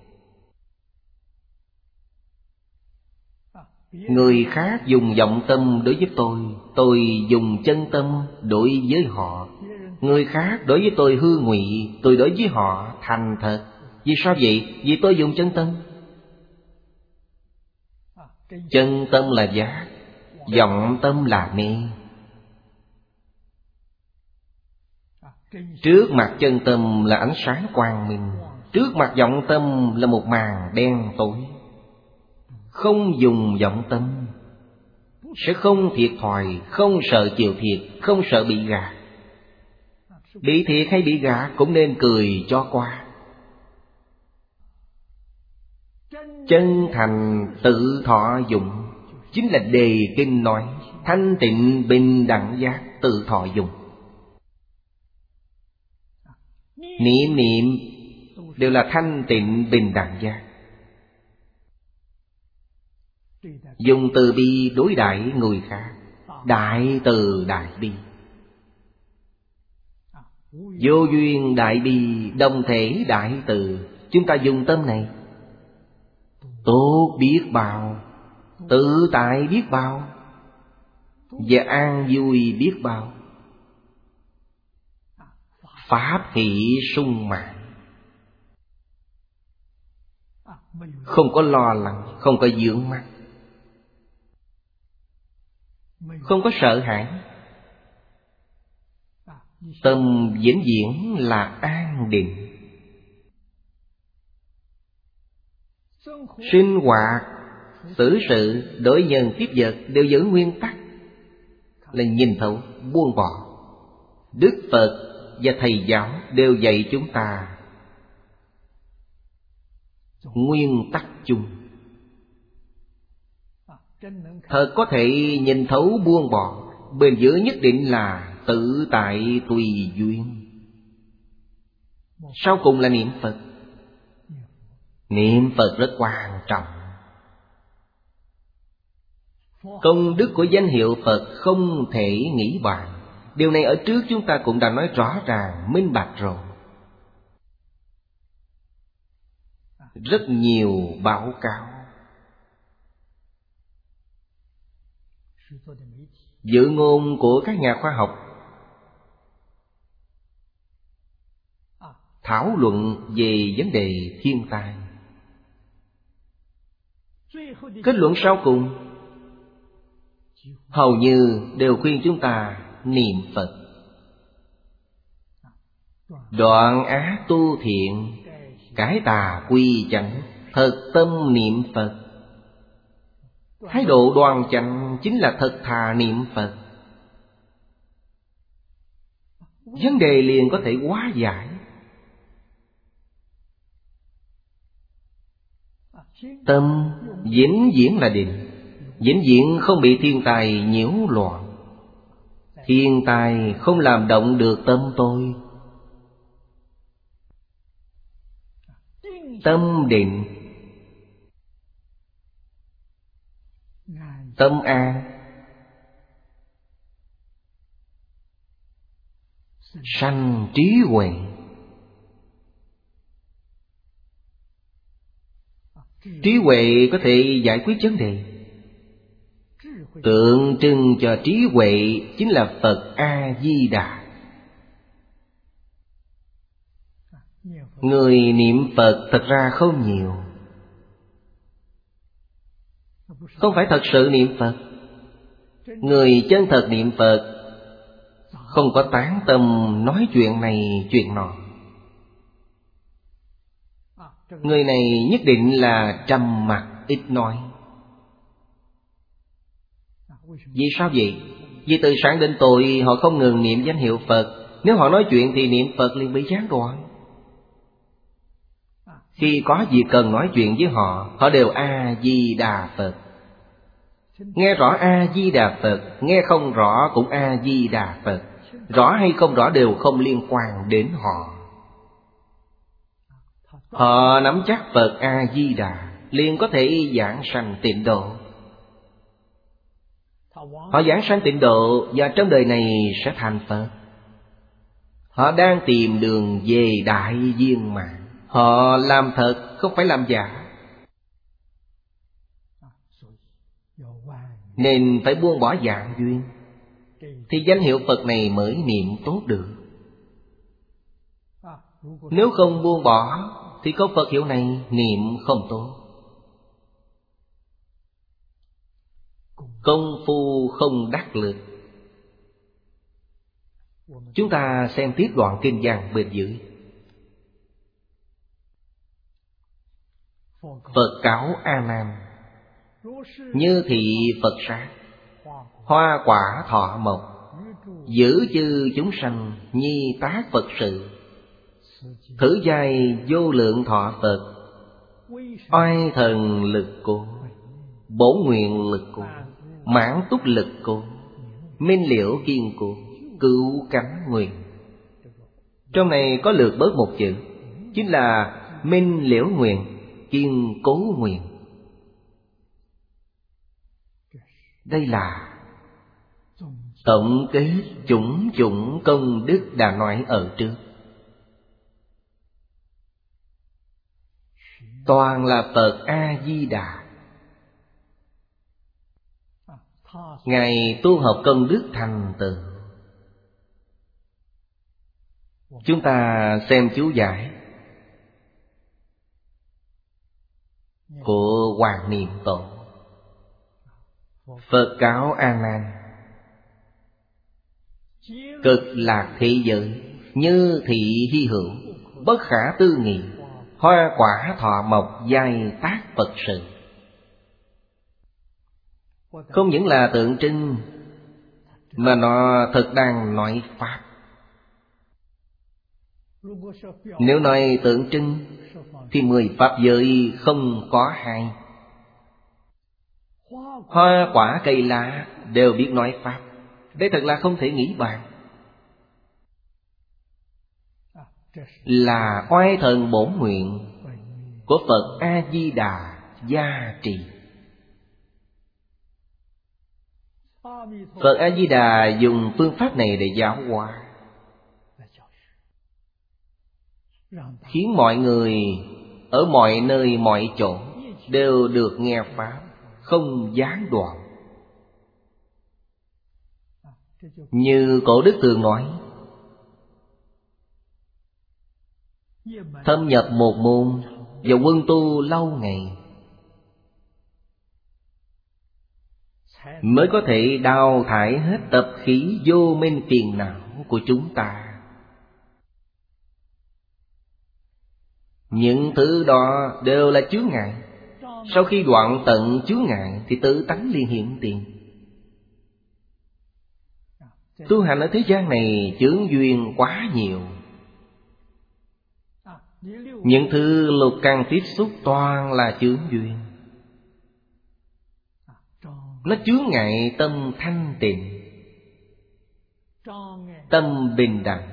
A: Người khác dùng vọng tâm đối với tôi, tôi dùng chân tâm đối với họ. Người khác đối với tôi hư ngụy, tôi đối với họ thành thật. Vì sao vậy? Vì tôi dùng chân tâm. Chân tâm là giác, vọng tâm là mê. Trước mặt chân tâm là ánh sáng quang minh, trước mặt vọng tâm là một màn đen tối. Không dùng vọng tâm sẽ không thiệt thòi, không sợ chịu thiệt, không sợ bị gạt. Bị thiệt hay bị gạt cũng nên cười cho qua. Chân thành tự thọ dụng chính là đề kinh nói thanh tịnh bình đẳng giác tự thọ dụng. Niệm niệm đều là thanh tịnh bình đẳng giác. Dùng từ bi đối đãi người khác, đại từ đại bi. Vô duyên đại bi, đồng thể đại từ. Chúng ta dùng tâm này tốt biết bao, tự tại biết bao, và an vui biết bao. Pháp hỷ sung mãn, không có lo lắng, không có vướng mắc, không có sợ hãi. Tâm vĩnh viễn là an định. Sinh hoạt, xử sự, đối nhân tiếp vật đều giữ nguyên tắc là nhìn thấu, buông bỏ. Đức Phật và Thầy giáo đều dạy chúng ta nguyên tắc chung. Thật có thể nhìn thấu buông bỏ, bền vững nhất định là tự tại tùy duyên. Sau cùng là niệm Phật. Niệm Phật rất quan trọng. Công đức của danh hiệu Phật không thể nghĩ bàn. Điều này ở trước chúng ta cũng đã nói rõ ràng, minh bạch rồi. Rất nhiều báo cáo. Dự ngôn của các nhà khoa học thảo luận về vấn đề thiên tai. Kết luận sau cùng hầu như đều khuyên chúng ta niệm Phật. Đoạn ác tu thiện, cải tà quy chánh, thật tâm niệm Phật. Thái độ đoan chánh chính là thật thà niệm Phật. Vấn đề liền có thể hóa giải. Tâm vĩnh viễn là định, vĩnh viễn không bị thiên tài nhiễu loạn. Thiên tài không làm động được tâm tôi. Tâm định, tâm an, sanh trí huệ. Trí huệ có thể giải quyết vấn đề. Tượng trưng cho trí huệ chính là Phật A-di-đà. Người niệm Phật thật ra không nhiều. Không phải thật sự niệm Phật. Người chân thật niệm Phật không có tán tâm nói chuyện này chuyện nọ. Người này nhất định là trầm mặc ít nói. Vì sao vậy? Vì từ sáng đến tối họ không ngừng niệm danh hiệu Phật. Nếu họ nói chuyện thì niệm Phật liền bị gián đoạn. Khi có việc cần nói chuyện với họ, họ đều A-di-đà Phật. Nghe rõ A-di-đà Phật, nghe không rõ cũng A-di-đà Phật. Rõ hay không rõ đều không liên quan đến họ. Họ nắm chắc Phật A-di-đà liền có thể giảng sanh tịnh độ. Họ giảng sanh tịnh độ và trong đời này sẽ thành Phật. Họ đang tìm đường về đại viên mãn. Họ làm thật, không phải làm giả. Nên phải buông bỏ dạng duyên, thì danh hiệu Phật này mới niệm tốt được. Nếu không buông bỏ thì có Phật hiệu này niệm không tốt. Công phu không đắc lực. Chúng ta xem tiếp đoạn kinh văn bên dưới. Phật cáo A Nan: như thị Phật sát, hoa quả thọ mộc, giữ chư chúng sanh nhi tác Phật sự. Thử giai vô lượng thọ Phật, oai thần lực cô, bổ nguyện lực cô, mãn túc lực cô, minh liễu kiên cố, cứu cánh nguyện. Trong này có lược bớt một chữ, chính là minh liễu nguyện, kiên cố nguyện. Đây là tổng kết chủng chủng công đức đã nói ở trước. Toàn là Phật A-di-đà. Ngài tu học công đức thành tựu. Chúng ta xem chú giải của Hoàng Niệm Tổ. Phật cáo A Nan: cực lạc thế giới, như thị hy hữu, bất khả tư nghị, hoa quả thọ mộc giai tác Phật sự. Không những là tượng trưng, mà nó thật đang nói Pháp. Nếu nói tượng trưng thì mười Pháp giới không có hai. Hoa quả cây lá đều biết nói Pháp. Đây thật là không thể nghĩ bàn. Là oai thần bổn nguyện của Phật A-di-đà gia trì. Phật A-di-đà dùng phương pháp này để giáo hóa, khiến mọi người ở mọi nơi mọi chỗ đều được nghe Pháp, không gián đoạn. Như Cổ Đức thường nói, thâm nhập một môn và quân tu lâu ngày mới có thể đào thải hết tập khí vô minh phiền não của chúng ta. Những thứ đó đều là chướng ngại. Sau khi đoạn tận chướng ngại thì tự tánh liền hiện tiền. Tu hành ở thế gian này chướng duyên quá nhiều. Những thứ lục căn tiếp xúc toàn là chướng duyên. Nó chướng ngại tâm thanh tịnh, tâm bình đẳng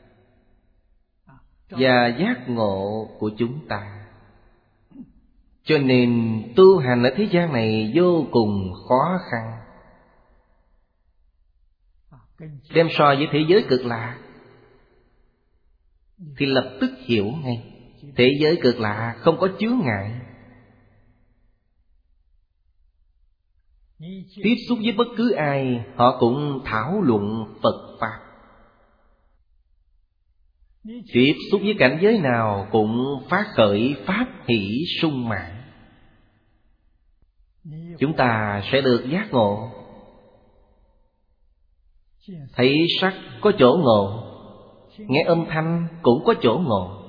A: và giác ngộ của chúng ta. Cho nên tu hành ở thế gian này vô cùng khó khăn. Đem so với thế giới cực lạc thì lập tức hiểu ngay. Thế giới cực lạc không có chướng ngại. Tiếp xúc với bất cứ ai, họ cũng thảo luận Phật Pháp. Tiếp xúc với cảnh giới nào cũng phát khởi pháp hỷ sung mãn. Chúng ta sẽ được giác ngộ. Thấy sắc có chỗ ngộ, nghe âm thanh cũng có chỗ ngộ.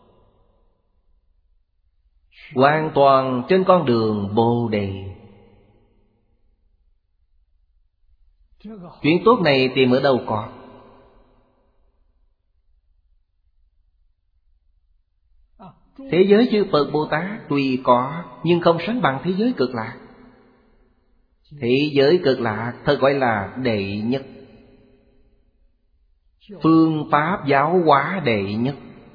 A: Hoàn toàn trên con đường Bồ Đề. Chuyện tốt này tìm ở đâu có? Thế giới chư Phật Bồ Tát tuy có, nhưng không sánh bằng thế giới cực lạc. Thế giới cực lạc thật gọi là đệ nhất. Phương pháp giáo hóa đệ nhất.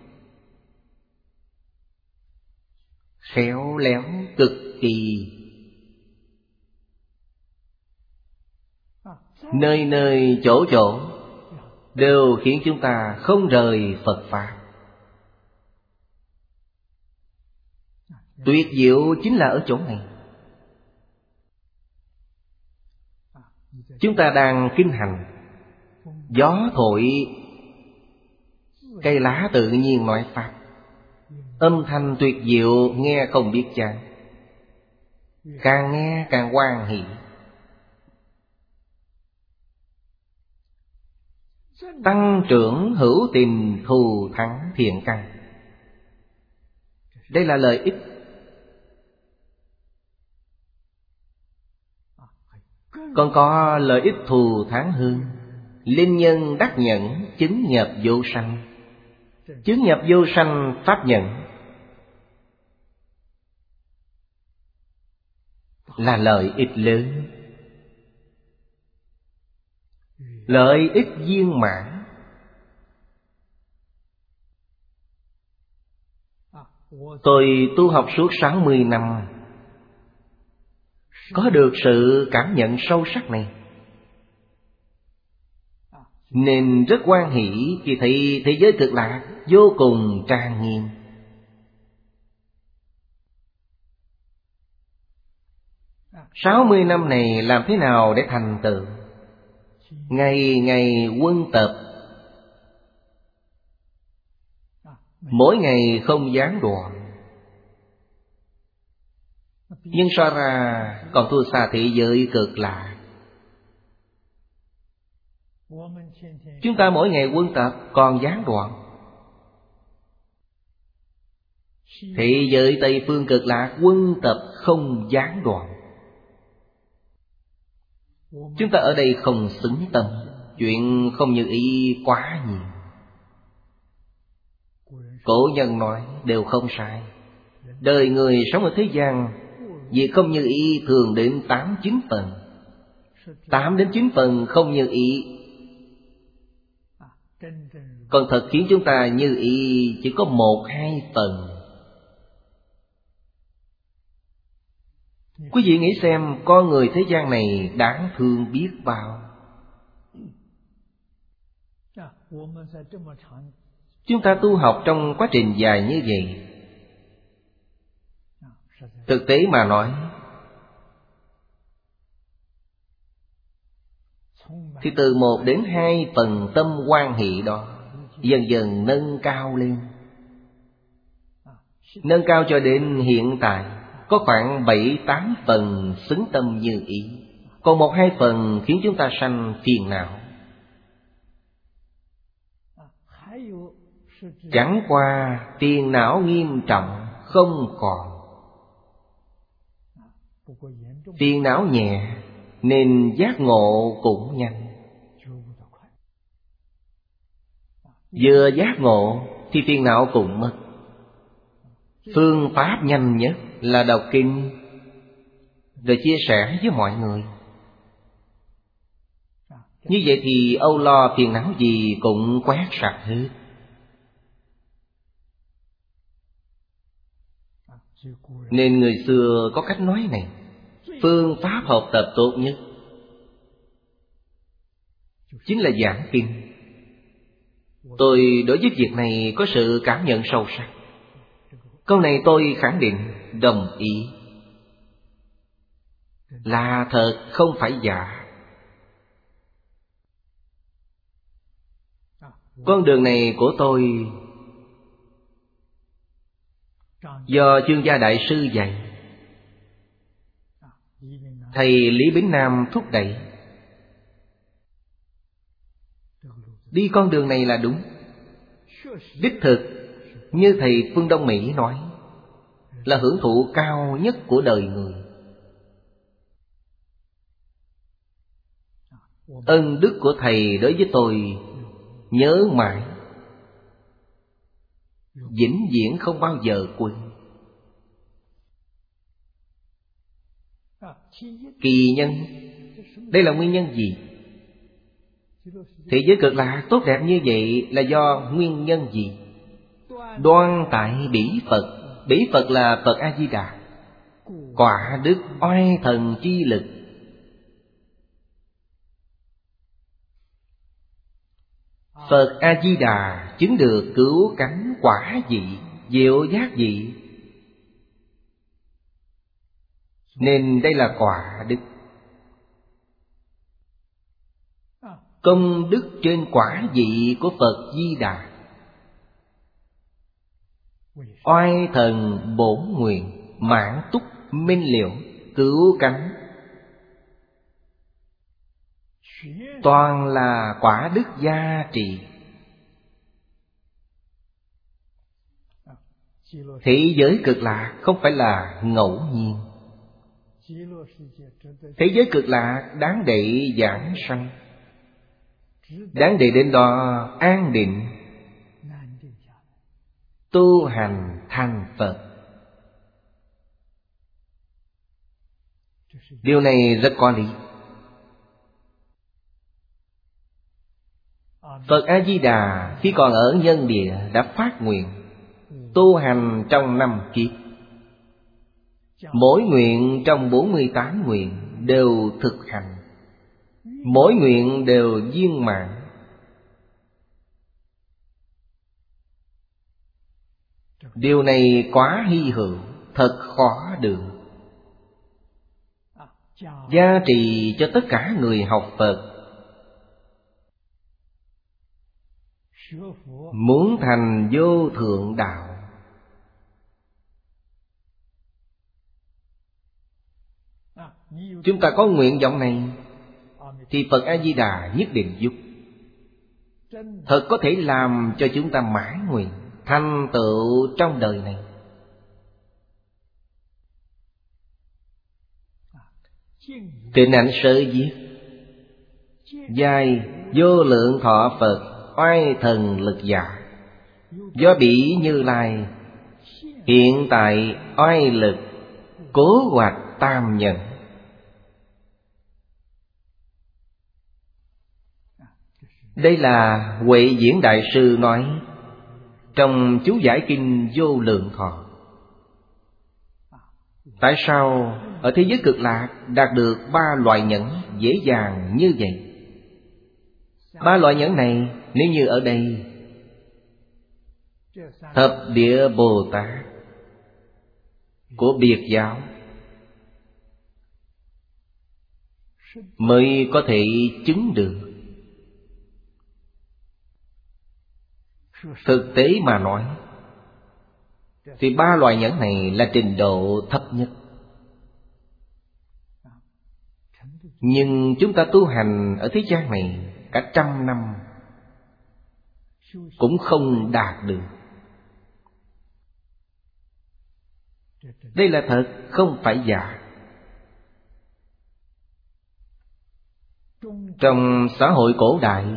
A: Khéo léo cực kỳ. Nơi nơi chỗ chỗ đều khiến chúng ta không rời Phật Pháp. Tuyệt diệu chính là ở chỗ này. Chúng ta đang kinh hành, gió thổi, cây lá tự nhiên nói Pháp. Âm thanh tuyệt diệu nghe không biết chán. Càng nghe càng hoan hỷ. Tăng trưởng hữu tình thù thắng thiện căn. Đây là lợi ích. Còn có lợi ích thù thắng hơn. Linh nhân đắc nhẫn chứng nhập vô sanh. Chứng nhập vô sanh pháp nhẫn là lợi ích lớn. Lợi ích viên mãn. Tôi tu học suốt sáu mươi năm, có được sự cảm nhận sâu sắc này, nên rất hoan hỷ khi thấy thế giới cực lạc vô cùng trang nghiêm. Sáu mươi năm này làm thế nào để thành tựu? Ngày ngày quân tập, mỗi ngày không gián đoạn. Nhưng so ra còn thua xa thế giới cực lạc. Chúng ta mỗi ngày quân tập còn gián đoạn. Thế giới Tây phương cực lạc quân tập không gián đoạn. Chúng ta ở đây không xứng tâm. Chuyện không như ý quá nhiều. Cổ nhân nói đều không sai. Đời người sống ở thế gian, việc không như ý thường đến tám chín phần. Tám đến chín phần không như ý. Còn thật khiến chúng ta như ý chỉ có một hai phần. Quý vị nghĩ xem, con người thế gian này đáng thương biết bao. Chúng ta tu học trong quá trình dài như vậy, thực tế mà nói thì từ một đến hai phần tâm hoan hỷ đó dần dần nâng cao lên. Nâng cao cho đến hiện tại có khoảng bảy tám phần xứng tâm như ý. Còn một hai phần khiến chúng ta sanh phiền não. Chẳng qua phiền não nghiêm trọng không còn. Phiền não nhẹ nên giác ngộ cũng nhanh. Vừa giác ngộ thì phiền não cũng mất. Phương pháp nhanh nhất là đọc kinh rồi chia sẻ với mọi người. Như vậy thì âu lo phiền não gì cũng quét sạch hết. Nên người xưa có cách nói này: phương pháp học tập tốt nhất chính là giảng kinh. Tôi đối với việc này có sự cảm nhận sâu sắc. Câu này tôi khẳng định, đồng ý. Là thật, không phải giả. Con đường này của tôi do Chương Gia Đại Sư dạy, thầy Lý Bính Nam thúc đẩy. Đi con đường này là đúng. Đích thực, như thầy Phương Đông Mỹ nói, là hưởng thụ cao nhất của đời người. Ân đức của thầy đối với tôi nhớ mãi, vĩnh viễn không bao giờ quên. Kỳ nhân, đây là nguyên nhân gì? Thế giới cực lạc tốt đẹp như vậy là do nguyên nhân gì? Đoan tại bỉ Phật. Bỉ Phật là Phật A-di-đà, quả đức oai thần chi lực. Phật A-di-đà chứng được cứu cánh quả vị, diệu giác vị. Nên đây là quả đức. Công đức trên quả vị của Phật Di Đà. Oai thần bổn nguyện, mãn túc minh liễu, cứu cánh, toàn là quả đức gia trị. Thế giới cực lạc không phải là ngẫu nhiên. Thế giới cực lạc đáng để giảng sanh, đáng để đến đó an định, tu hành thành Phật. Điều này rất có lý. Phật A-di-đà khi còn ở nhân địa đã phát nguyện tu hành trong năm kiếp. Mỗi nguyện trong bốn mươi tám nguyện đều thực hành, mỗi nguyện đều viên mãn. Điều này quá hy hữu, thật khó được. Gia trì cho tất cả người học Phật. Muốn thành vô thượng đạo, chúng ta có nguyện vọng này thì Phật A-di-đà nhất định giúp. Thật có thể làm cho chúng ta mãn nguyện, thành tựu trong đời này. Trên ảnh sớ viết: giai vô lượng thọ Phật, oai thần lực giả, do bỉ Như Lai, hiện tại oai lực, cố hoạch tam nhân. Đây là Huệ Diễn Đại Sư nói trong chú giải kinh Vô Lượng Thọ. Tại sao ở thế giới cực lạc đạt được ba loại nhẫn dễ dàng như vậy? Ba loại nhẫn này nếu như ở đây Thập Địa Bồ Tát của biệt giáo mới có thể chứng được. Thực tế mà nói thì ba loại nhẫn này là trình độ thấp nhất. Nhưng chúng ta tu hành ở thế gian này cả trăm năm cũng không đạt được. Đây là thật, không phải giả. Trong xã hội cổ đại,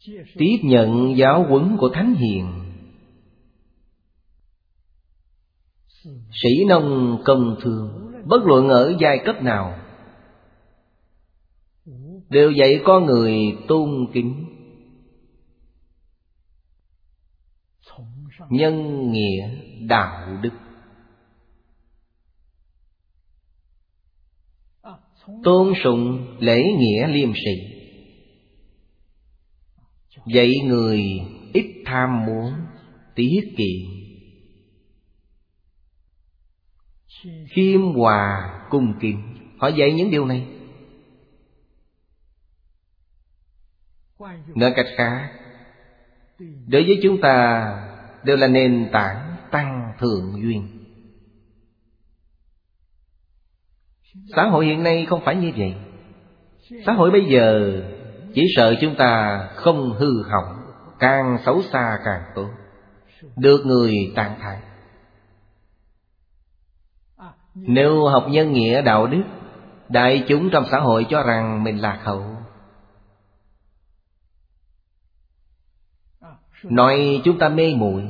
A: tiếp nhận giáo huấn của Thánh Hiền. Sĩ nông công thương, bất luận ở giai cấp nào, đều dạy con người tôn kính, nhân nghĩa đạo đức. Tôn sùng lễ nghĩa liêm sĩ, dạy người ít tham muốn, tiết kiệm, khiêm hòa cung kính. Họ dạy những điều này. Nói cách khác, đối với chúng ta đều là nền tảng tăng thượng duyên. Xã hội hiện nay không phải như vậy. Xã hội bây giờ chỉ sợ chúng ta không hư hỏng, càng xấu xa càng tốt, được người tán thán. Nếu học nhân nghĩa đạo đức, đại chúng trong xã hội cho rằng mình lạc hậu, nói chúng ta mê muội.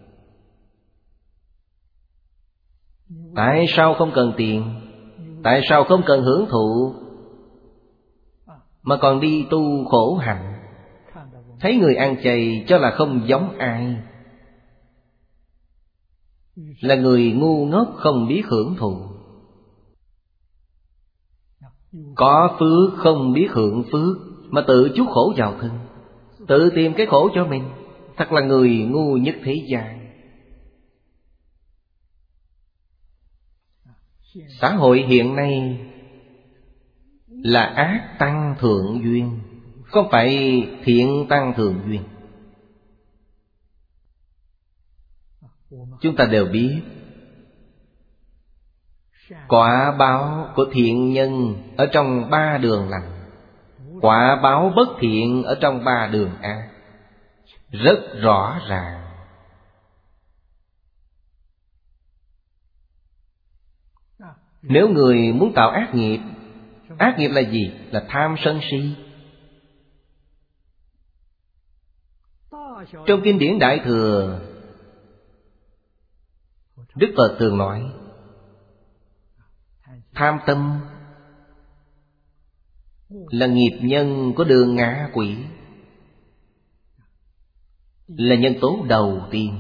A: Tại sao không cần tiền? Tại sao không cần hưởng thụ mà còn đi tu khổ hạnh? Thấy người ăn chay cho là không giống ai, là người ngu ngốc không biết hưởng thụ. Có phước không biết hưởng phước, mà tự chuốc khổ vào thân, tự tìm cái khổ cho mình. Thật là người ngu nhất thế gian. Xã hội hiện nay là ác tăng thượng duyên, không phải thiện tăng thượng duyên. Chúng ta đều biết quả báo của thiện nhân ở trong ba đường lành, quả báo bất thiện ở trong ba đường ác, rất rõ ràng. Nếu người muốn tạo ác nghiệp, ác nghiệp là gì? Là tham sân si. Trong kinh điển Đại Thừa, Đức Phật thường nói, tham tâm là nghiệp nhân của đường ngạ quỷ, là nhân tố đầu tiên.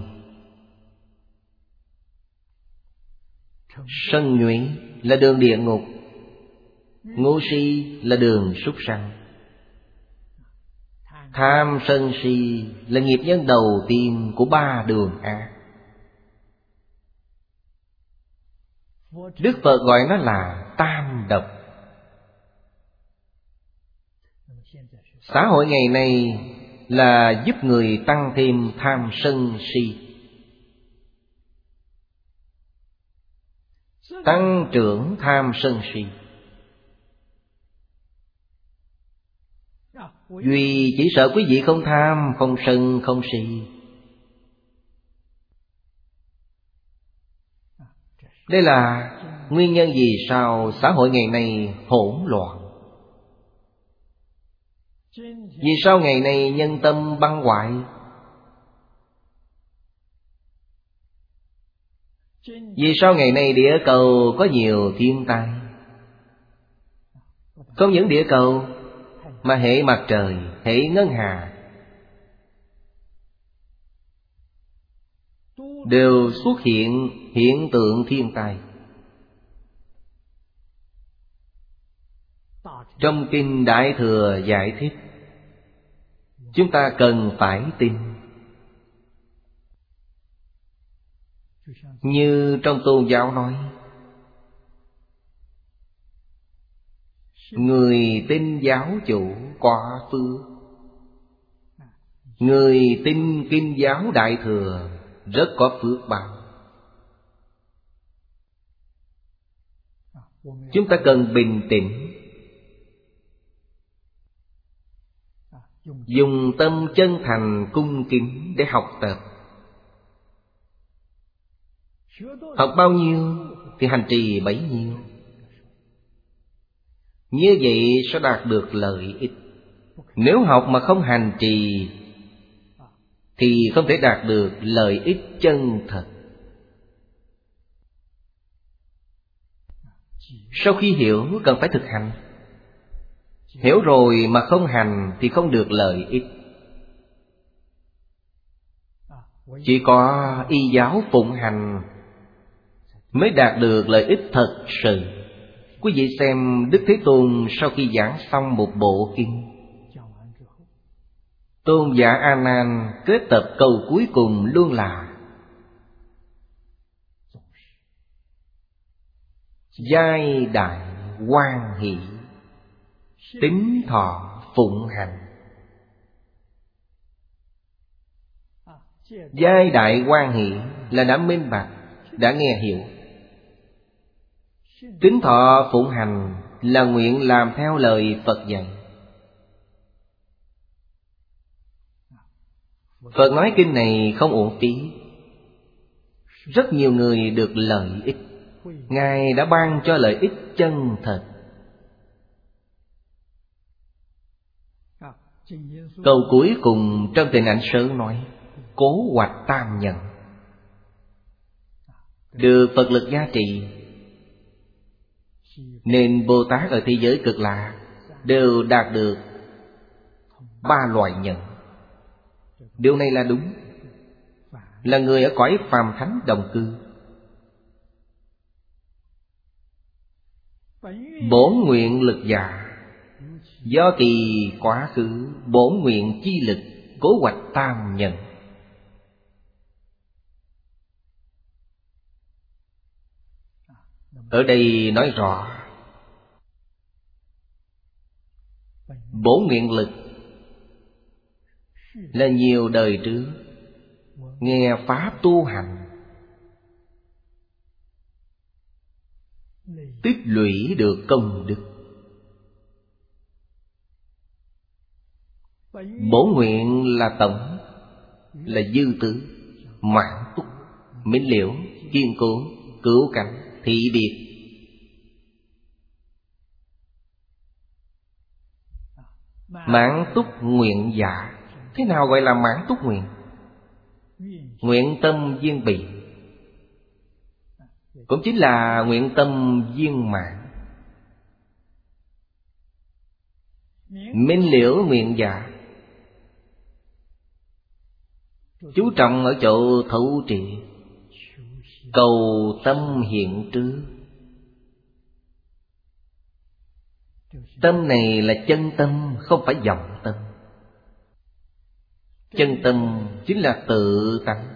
A: Sân nhuệ là đường địa ngục, ngu si là đường súc sanh. Tham sân si là nghiệp nhân đầu tiên của ba đường ác. Đức Phật gọi nó là tam độc. Xã hội ngày nay là giúp người tăng thêm tham sân si, tăng trưởng tham sân si. Duy chỉ sợ quý vị không tham, không sân, không si. Đây là nguyên nhân vì sao xã hội ngày nay hỗn loạn. Vì sao ngày nay nhân tâm băng hoại? Vì sao ngày nay địa cầu có nhiều thiên tai? Không những địa cầu, mà hệ mặt trời, hệ ngân hà đều xuất hiện hiện tượng thiên tai. Trong kinh Đại Thừa giải thích, chúng ta cần phải tin. Như trong tôn giáo nói, người tin giáo chủ có phước, người tin kinh giáo Đại Thừa rất có phước báo. Chúng ta cần bình tĩnh, dùng tâm chân thành cung kính để học tập. Học bao nhiêu thì hành trì bấy nhiêu. Như vậy sẽ đạt được lợi ích. Nếu học mà không hành trì thì không thể đạt được lợi ích chân thật. Sau khi hiểu cần phải thực hành. Hiểu rồi mà không hành thì không được lợi ích. Chỉ có y giáo phụng hành mới đạt được lợi ích thật sự. Quý vị xem Đức Thế Tôn sau khi giảng xong một bộ kinh, Tôn giả A Nan kết tập câu cuối cùng luôn là giai đại hoan hỷ, tín thọ phụng hành. Giai đại hoan hỷ là đã minh bạch, đã nghe hiểu. Tín thọ phụng hành là nguyện làm theo lời Phật dạy. Phật nói kinh này không uổng phí. Rất nhiều người được lợi ích. Ngài đã ban cho lợi ích chân thật. Câu cuối cùng trong Tịnh Ảnh Sớ nói cố hoạch tam nhân, được Phật lực gia trì, nên Bồ Tát ở thế giới Cực Lạc đều đạt được ba loại nhân. Điều này là đúng, là người ở cõi phàm thánh đồng cư. Bổn nguyện lực già, do kỳ quá khứ bổn nguyện chi lực, cố hoạch tam nhân. Ở đây nói rõ bổn nguyện lực là nhiều đời trước nghe pháp tu hành, tích lũy được công đức. Bổn nguyện là tổng, là dư tứ, mãn túc, minh liễu, kiên cố, cứu cảnh, thị biệt. Mãn túc nguyện dạ. Thế nào gọi là mãn túc nguyện? Nguyện tâm viên bị, cũng chính là nguyện tâm viên mãn. Minh liễu nguyện dạ, chú trọng ở chỗ thấu trị, cầu tâm hiện trước. Tâm này là chân tâm, không phải vọng tâm. Chân tâm chính là tự tánh,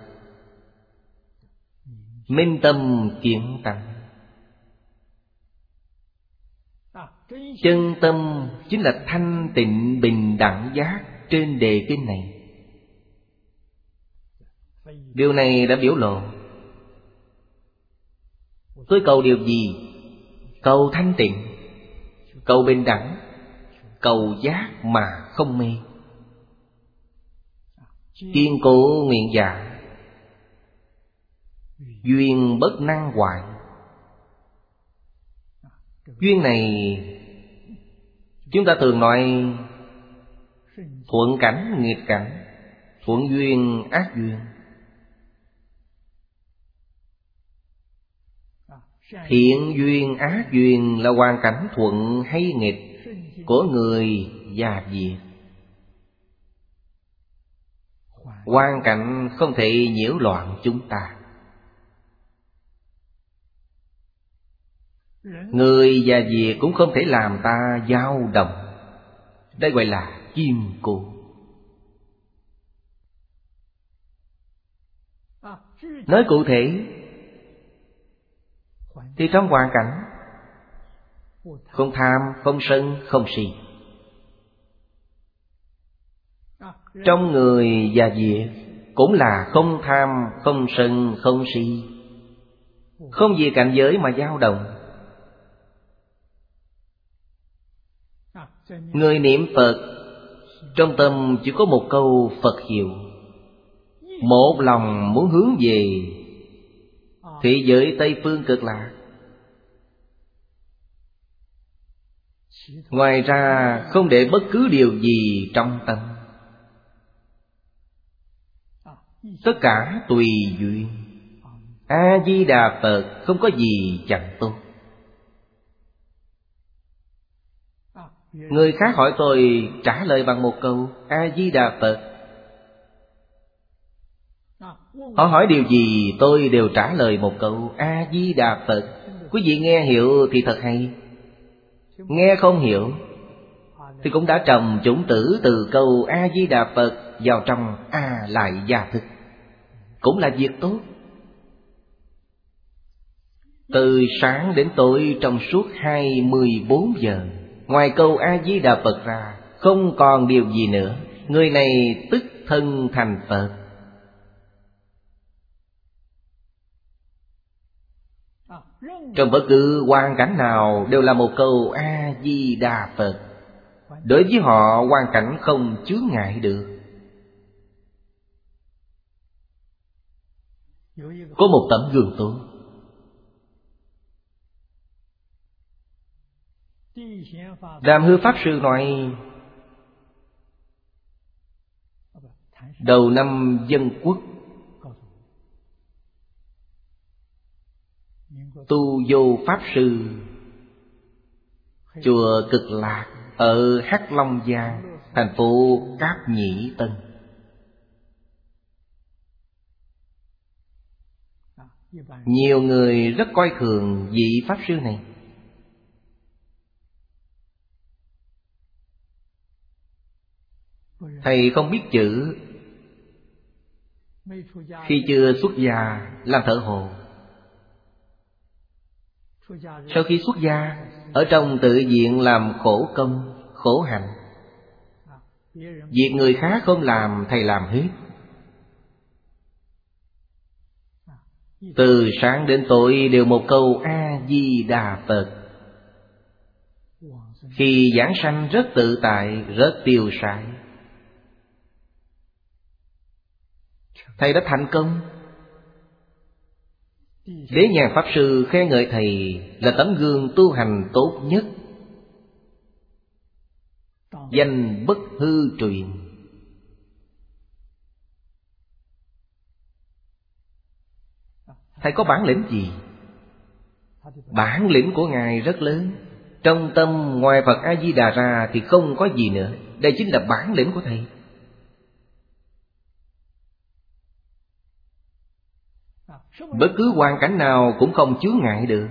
A: minh tâm kiến tánh. Chân tâm chính là thanh tịnh bình đẳng giác trên đề kinh này. Điều này đã biểu lộ. Tôi cầu điều gì? Cầu thanh tịnh, cầu bình đẳng, cầu giác mà không mê. Kiên cố nguyện dạ, duyên bất năng hoại. Duyên này chúng ta thường nói thuận cảnh nghịch cảnh, thuận duyên ác duyên. Thiện duyên ác duyên là hoàn cảnh thuận hay nghịch của người và việc. Hoàn cảnh không thể nhiễu loạn chúng ta. Người và việc cũng không thể làm ta dao động. Đây gọi là kiên cố. Nói cụ thể thì trong hoàn cảnh không tham, không sân, không si. Trong người và việc cũng là không tham, không sân, không si. Không vì cảnh giới mà dao động. Người niệm Phật trong tâm chỉ có một câu Phật hiệu, một lòng muốn hướng về thế giới Tây Phương Cực Lạc. Ngoài ra không để bất cứ điều gì trong tâm. Tất cả tùy duyên. A-di-đà Phật không có gì chẳng tốt. Người khác hỏi tôi trả lời bằng một câu A-di-đà Phật. Họ hỏi điều gì tôi đều trả lời một câu A-di-đà Phật. Quý vị nghe hiểu thì thật hay. Nghe không hiểu thì cũng đã trồng chủng tử từ câu A-di-đà Phật vào trong A Lại Gia Thức. Cũng là việc tốt. Từ sáng đến tối trong suốt hai mươi bốn giờ, ngoài câu A-di-đà Phật ra không còn điều gì nữa. Người này tức thân thành Phật. Trong bất cứ hoàn cảnh nào đều là một câu A-di-đà Phật. Đối với họ hoàn cảnh không chướng ngại được. Có một tấm gương tốt. Đàm Hư Pháp Sư nói, đầu năm Dân Quốc, Tu Vô Pháp Sư chùa Cực Lạc ở Hắc Long Giang, thành phố Cáp Nhĩ Tân. Nhiều người rất coi thường vị Pháp Sư này. Thầy không biết chữ. Khi chưa xuất gia làm thợ hồ. Sau khi xuất gia, ở trong tự viện làm khổ công, khổ hạnh. Việc người khác không làm, thầy làm hết. Từ sáng đến tối đều một câu A-di-đà Phật. Khi giảng sanh rất tự tại, rất tiêu sái. Thầy đã thành công. Đế Nhàn Pháp Sư khen ngợi thầy là tấm gương tu hành tốt nhất, danh bất hư truyền. Thầy có bản lĩnh gì? Bản lĩnh của Ngài rất lớn. Trong tâm ngoài Phật A-di-đà ra thì không có gì nữa. Đây chính là bản lĩnh của thầy. Bất cứ hoàn cảnh nào cũng không chướng ngại được.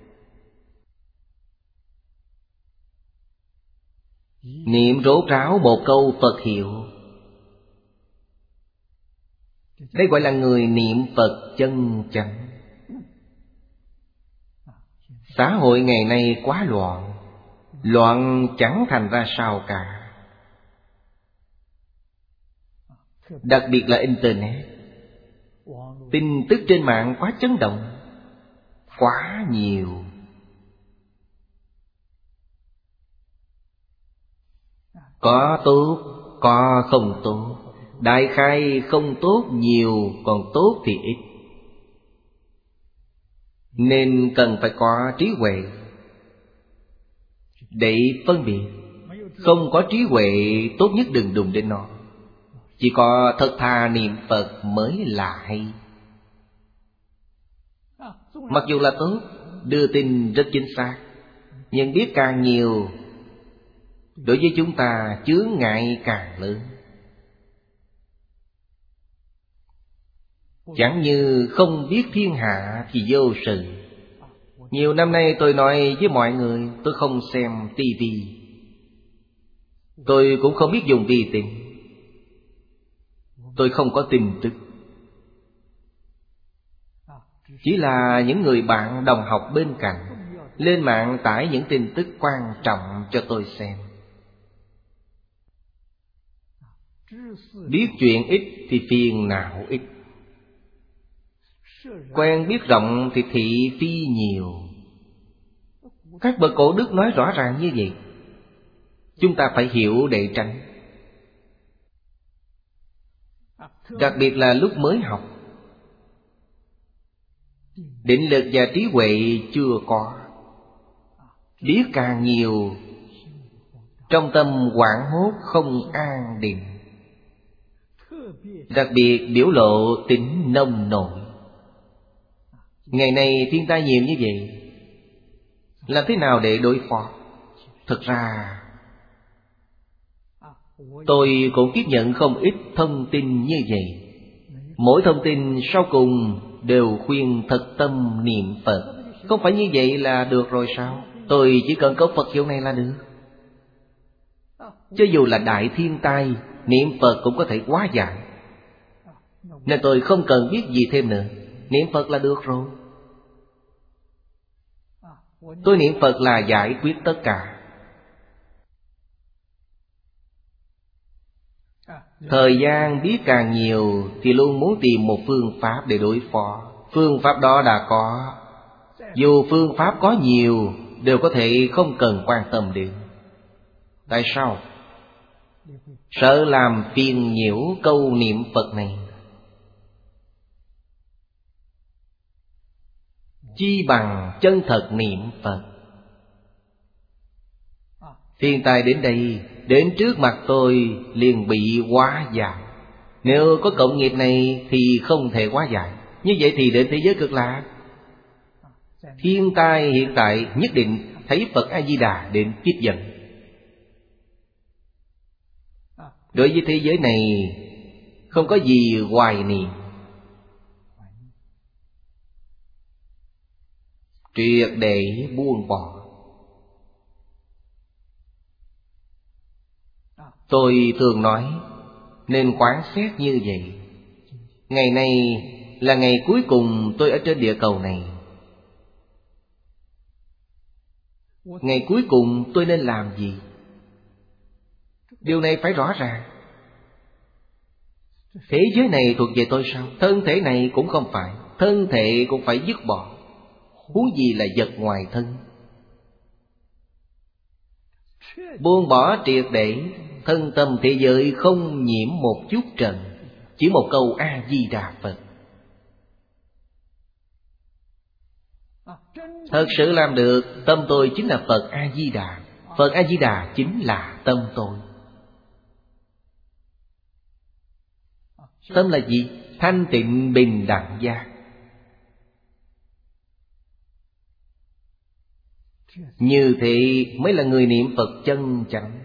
A: Niệm rốt ráo một câu Phật hiệu, đây gọi là người niệm Phật chân chánh. Xã hội ngày nay quá loạn. Loạn chẳng thành ra sao cả. Đặc biệt là Internet. Tin tức trên mạng quá chấn động, quá nhiều. Có tốt, có không tốt. Đại khai không tốt nhiều, còn tốt thì ít. Nên cần phải có trí huệ để phân biệt. Không có trí huệ tốt nhất đừng đụng đến nó. Chỉ có thật thà niệm Phật mới là hay. Mặc dù là tốt, đưa tin rất chính xác, nhưng biết càng nhiều, đối với chúng ta chướng ngại càng lớn. Chẳng như không biết thiên hạ thì vô sự. Nhiều năm nay tôi nói với mọi người, tôi không xem tivi. Tôi cũng không biết dùng vi tính. Tôi không có tin tức. Chỉ là những người bạn đồng học bên cạnh lên mạng tải những tin tức quan trọng cho tôi xem. Biết chuyện ít thì phiền não ít. Quen biết rộng thì thị phi nhiều. Các bậc cổ đức nói rõ ràng như vậy. Chúng ta phải hiểu để tránh. Đặc biệt là lúc mới học, định lực và trí huệ chưa có. Biết càng nhiều trong tâm hoảng hốt không an định, đặc biệt biểu lộ tính nông nổi. Ngày nay thiên tai nhiều như vậy, làm thế nào để đối phó? Thực ra tôi cũng tiếp nhận không ít thông tin như vậy. Mỗi thông tin sau cùng đều khuyên thật tâm niệm Phật. Không phải như vậy là được rồi sao? Tôi chỉ cần có Phật hiệu này là được. Cho dù là đại thiên tai, niệm Phật cũng có thể hóa giải. Nên tôi không cần biết gì thêm nữa, niệm Phật là được rồi. Tôi niệm Phật là giải quyết tất cả. Thời gian biết càng nhiều thì luôn muốn tìm một phương pháp để đối phó. Phương pháp đó đã có. Dù phương pháp có nhiều, đều có thể không cần quan tâm đến. Tại sao? Sợ làm phiền nhiễu câu niệm Phật này. Chi bằng chân thật niệm Phật. Thiên tai đến đây, đến trước mặt tôi liền bị hóa giải. Nếu có cộng nghiệp này thì không thể hóa giải. Như vậy thì đến thế giới cực lạc, thiên tai hiện tại nhất định thấy Phật A-di-đà đến tiếp dẫn. Đối với thế giới này không có gì hoài niệm, triệt để buông bỏ. Tôi thường nói nên quán xét như vậy. Ngày nay là ngày cuối cùng tôi ở trên địa cầu này. Ngày cuối cùng tôi nên làm gì? Điều này phải rõ ràng. Thế giới này thuộc về tôi sao? Thân thể này cũng không phải. Thân thể cũng phải dứt bỏ, huống gì là vật ngoài thân. Buông bỏ triệt để, thân tâm thế giới không nhiễm một chút trần. Chỉ một câu A-di-đà Phật. Thật sự làm được, tâm tôi chính là Phật A-di-đà. Phật A-di-đà chính là tâm tôi. Tâm là gì? Thanh tịnh bình đẳng giác. Như thế mới là người niệm Phật chân chánh.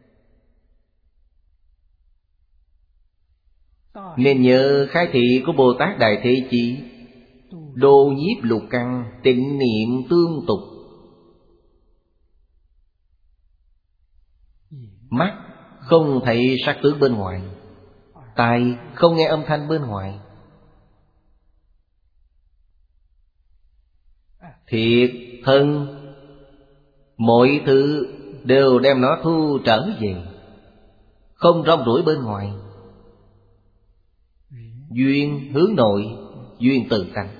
A: Nên nhớ khai thị của Bồ Tát Đại Thế Chí: Đô nhiếp lục căn, tịnh niệm tương tục. Mắt không thấy sắc tướng bên ngoài, tai không nghe âm thanh bên ngoài. Thiệt thân mọi thứ đều đem nó thu trở về, không rong ruổi bên ngoài. Duyên hướng nội, duyên tự tánh.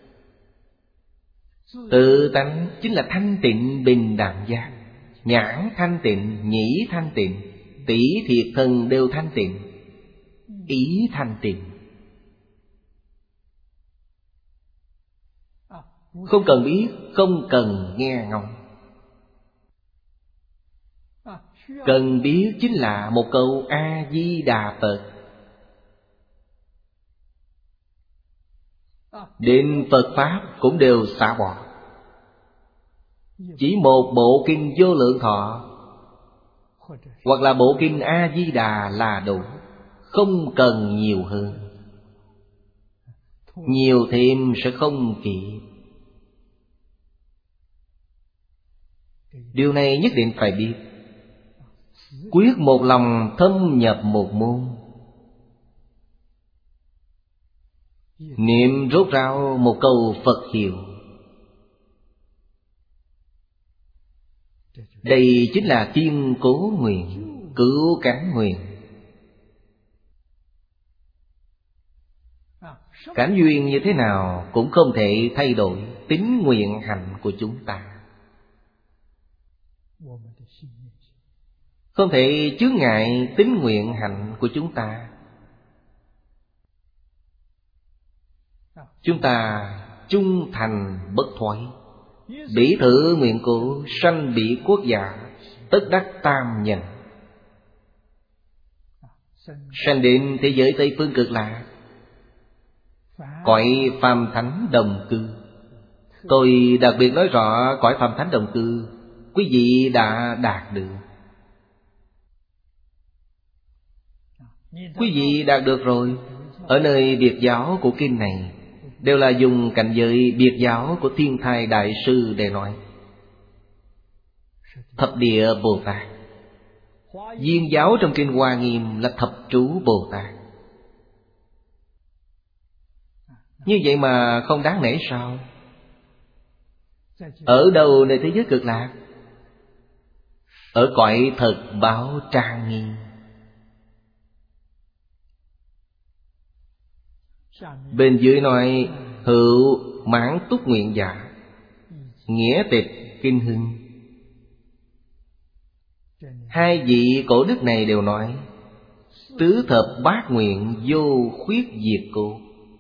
A: Tự tánh chính là thanh tịnh bình đẳng giác. Nhãn thanh tịnh, nhĩ thanh tịnh, tỷ thiệt thân đều thanh tịnh, ý thanh tịnh. Không cần biết, không cần nghe ngóng. Cần biết chính là một câu A-di-đà Phật. Đến Phật Pháp cũng đều xả bỏ. Chỉ một bộ kinh Vô Lượng Thọ hoặc là bộ kinh A-di-đà là đủ, không cần nhiều hơn. Nhiều thêm sẽ không kịp. Điều này nhất định phải biết. Quyết một lòng thâm nhập một môn, niệm rốt ráo một câu Phật hiệu. Đây chính là tiên cố nguyện, cứu cánh nguyện. Cảnh duyên như thế nào cũng không thể thay đổi tín nguyện hạnh của chúng ta. Không thể chướng ngại tín nguyện hạnh của chúng ta. Chúng ta trung thành bất thoái, bỉ thử nguyện cố, sanh bị quốc giả, tất đắc tam nhân, sanh đến thế giới Tây Phương Cực Lạc, cõi phàm thánh đồng cư. Tôi đặc biệt nói rõ cõi phàm thánh đồng cư quý vị đã đạt được. Quý vị đạt được rồi. Ở nơi biệt giáo của kinh này đều là dùng cảnh giới biệt giáo của Thiên Thai Đại Sư để nói. Thập Địa Bồ Tát, viên giáo trong kinh Hoa Nghiêm là Thập Trú Bồ Tát. Như vậy mà không đáng nể sao? Ở đâu nơi thế giới Cực Lạc? Ở cõi thật báo trang nghiêm. Bên dưới nói hữu mãn túc nguyện giả, nghĩa tịch kinh hưng. Hai vị cổ đức này đều nói tứ thập bát nguyện vô khuyết diệt cô.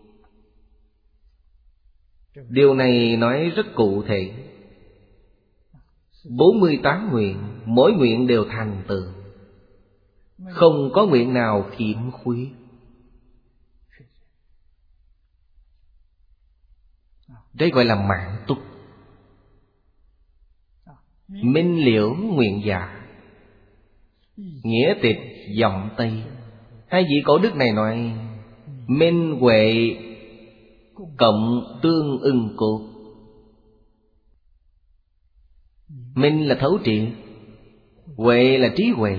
A: Điều này nói rất cụ thể. Bốn mươi tám nguyện, mỗi nguyện đều thành tựu, không có nguyện nào khiếm khuyết. Đây gọi là mãn túc. Minh liễu nguyện giả, nghĩa tịch giọng Tây. Hai vị cổ đức này nói minh huệ cộng tương ưng cột. Minh là thấu triệt, huệ là trí huệ.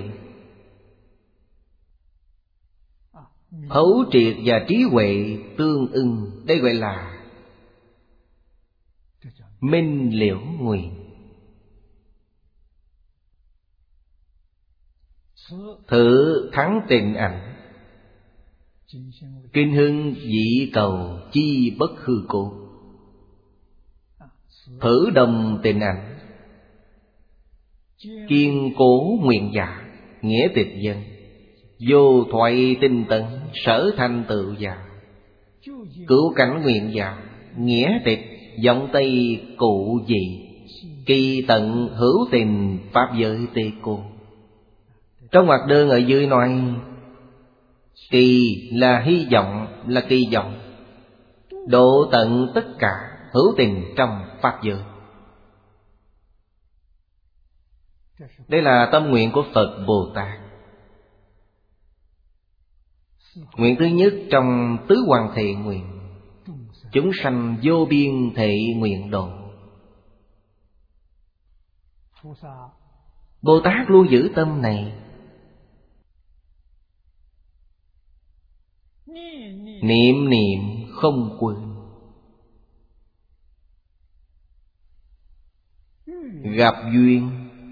A: Thấu triệt và trí huệ tương ưng, đây gọi là minh liễu nguyện. Thử thắng tình ảnh, kinh hưng dị cầu chi bất hư cố. Thử đồng tình ảnh, kiên cố nguyện giả, nghĩa tịch dân. Vô thoại tinh tấn, sở thành tựu giả. Cứu cảnh nguyện giả, nghĩa tịch giọng Tây cụ dị. Kỳ tận hữu tình pháp giới tê cô. Trong ngoặc đơn ở dưới nói kỳ là hy vọng, là kỳ vọng độ tận tất cả hữu tình trong pháp giới. Đây là tâm nguyện của Phật Bồ Tát. Nguyện thứ nhất trong tứ hoàn thệ nguyện, chúng sanh vô biên thệ nguyện độ. Bồ Tát luôn giữ tâm này. Niệm niệm không quên. Gặp duyên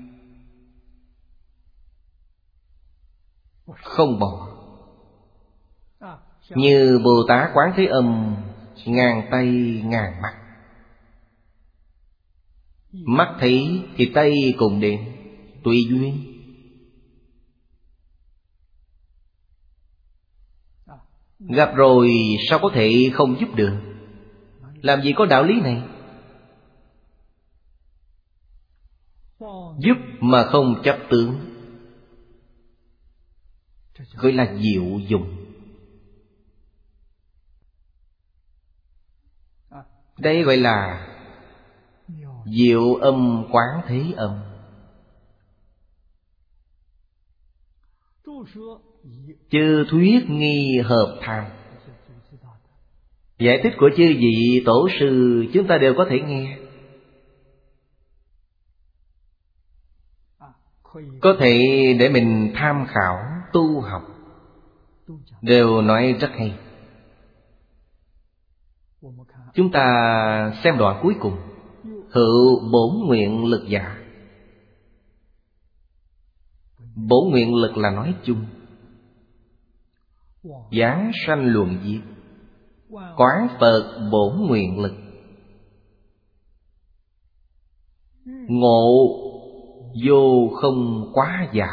A: không bỏ. Như Bồ Tát Quán Thế Âm, ngàn tay ngàn mắt. Mắt thấy thì tay cùng đến, tùy duyên. Gặp rồi sao có thể không giúp được? Làm gì có đạo lý này? Giúp mà không chấp tướng, gọi là diệu dụng. Đây gọi là diệu âm Quán Thế Âm. Chư thuyết nghi hợp tham. Giải thích của chư vị tổ sư chúng ta đều có thể nghe, có thể để mình tham khảo tu học, đều nói rất hay. Chúng ta xem đoạn cuối cùng. Hữu bổn nguyện lực giả. Bổn nguyện lực là nói chung. Giáng sanh luận diệt, quán Phật bổn nguyện lực. Ngộ vô không quá dạ,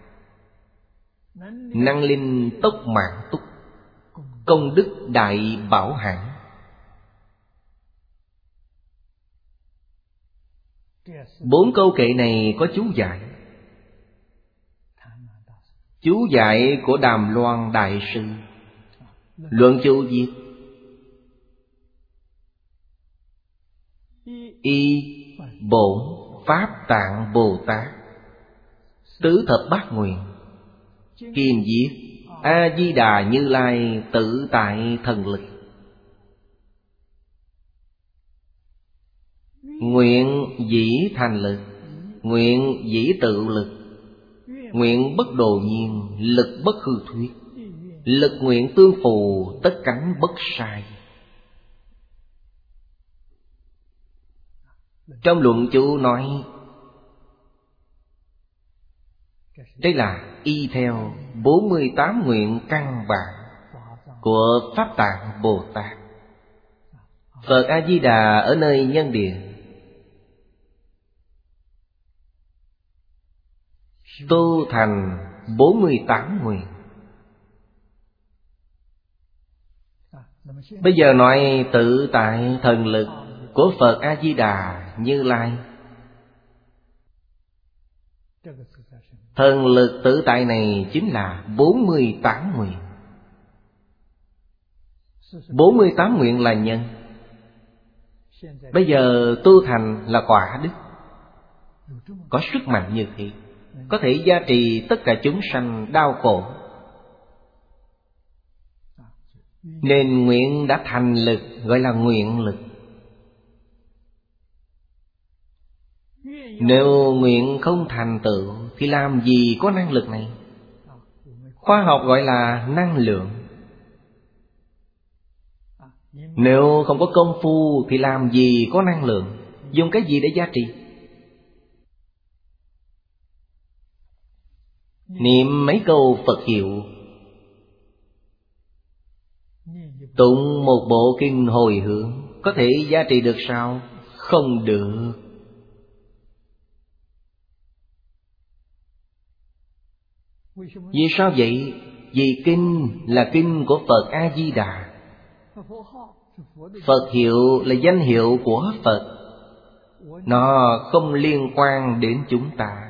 A: năng linh tốc mạng túc, công đức đại bảo hạnh. Bốn câu kệ này có chú giải. Chú giải của Đàm Loan Đại Sư. Luận chú viết: Y bổn Pháp Tạng Bồ Tát tứ thập bát nguyện. Kim viết: A Di Đà Như Lai tự tại thần lực. Nguyện dĩ thành lực, nguyện dĩ tự lực, nguyện bất đồ nhiên, lực bất hư thuyết, lực nguyện tương phù, tất cánh bất sai. Trong luận chú nói đây là y theo bốn mươi tám nguyện căn bản của Pháp Tạng Bồ Tát. Phật A-di-đà ở nơi nhân địa tu thành bốn mươi tám nguyện. Bây giờ nói tự tại thần lực của Phật A-di-đà Như Lai. Thần lực tự tại này chính là bốn mươi tám nguyện. bốn mươi tám nguyện là nhân. Bây giờ tu thành là quả đức. Có sức mạnh như thế, có thể gia trì tất cả chúng sanh đau khổ. Nên nguyện đã thành lực, gọi là nguyện lực. Nếu nguyện không thành tựu thì làm gì có năng lực này? Khoa học gọi là năng lượng. Nếu không có công phu thì làm gì có năng lượng? Dùng cái gì để giá trị? Niệm mấy câu Phật hiệu, tụng một bộ kinh hồi hướng, có thể giá trị được sao? Không được. Vì sao vậy? Vì kinh là kinh của Phật A-di-đà. Phật hiệu là danh hiệu của Phật. Nó không liên quan đến chúng ta.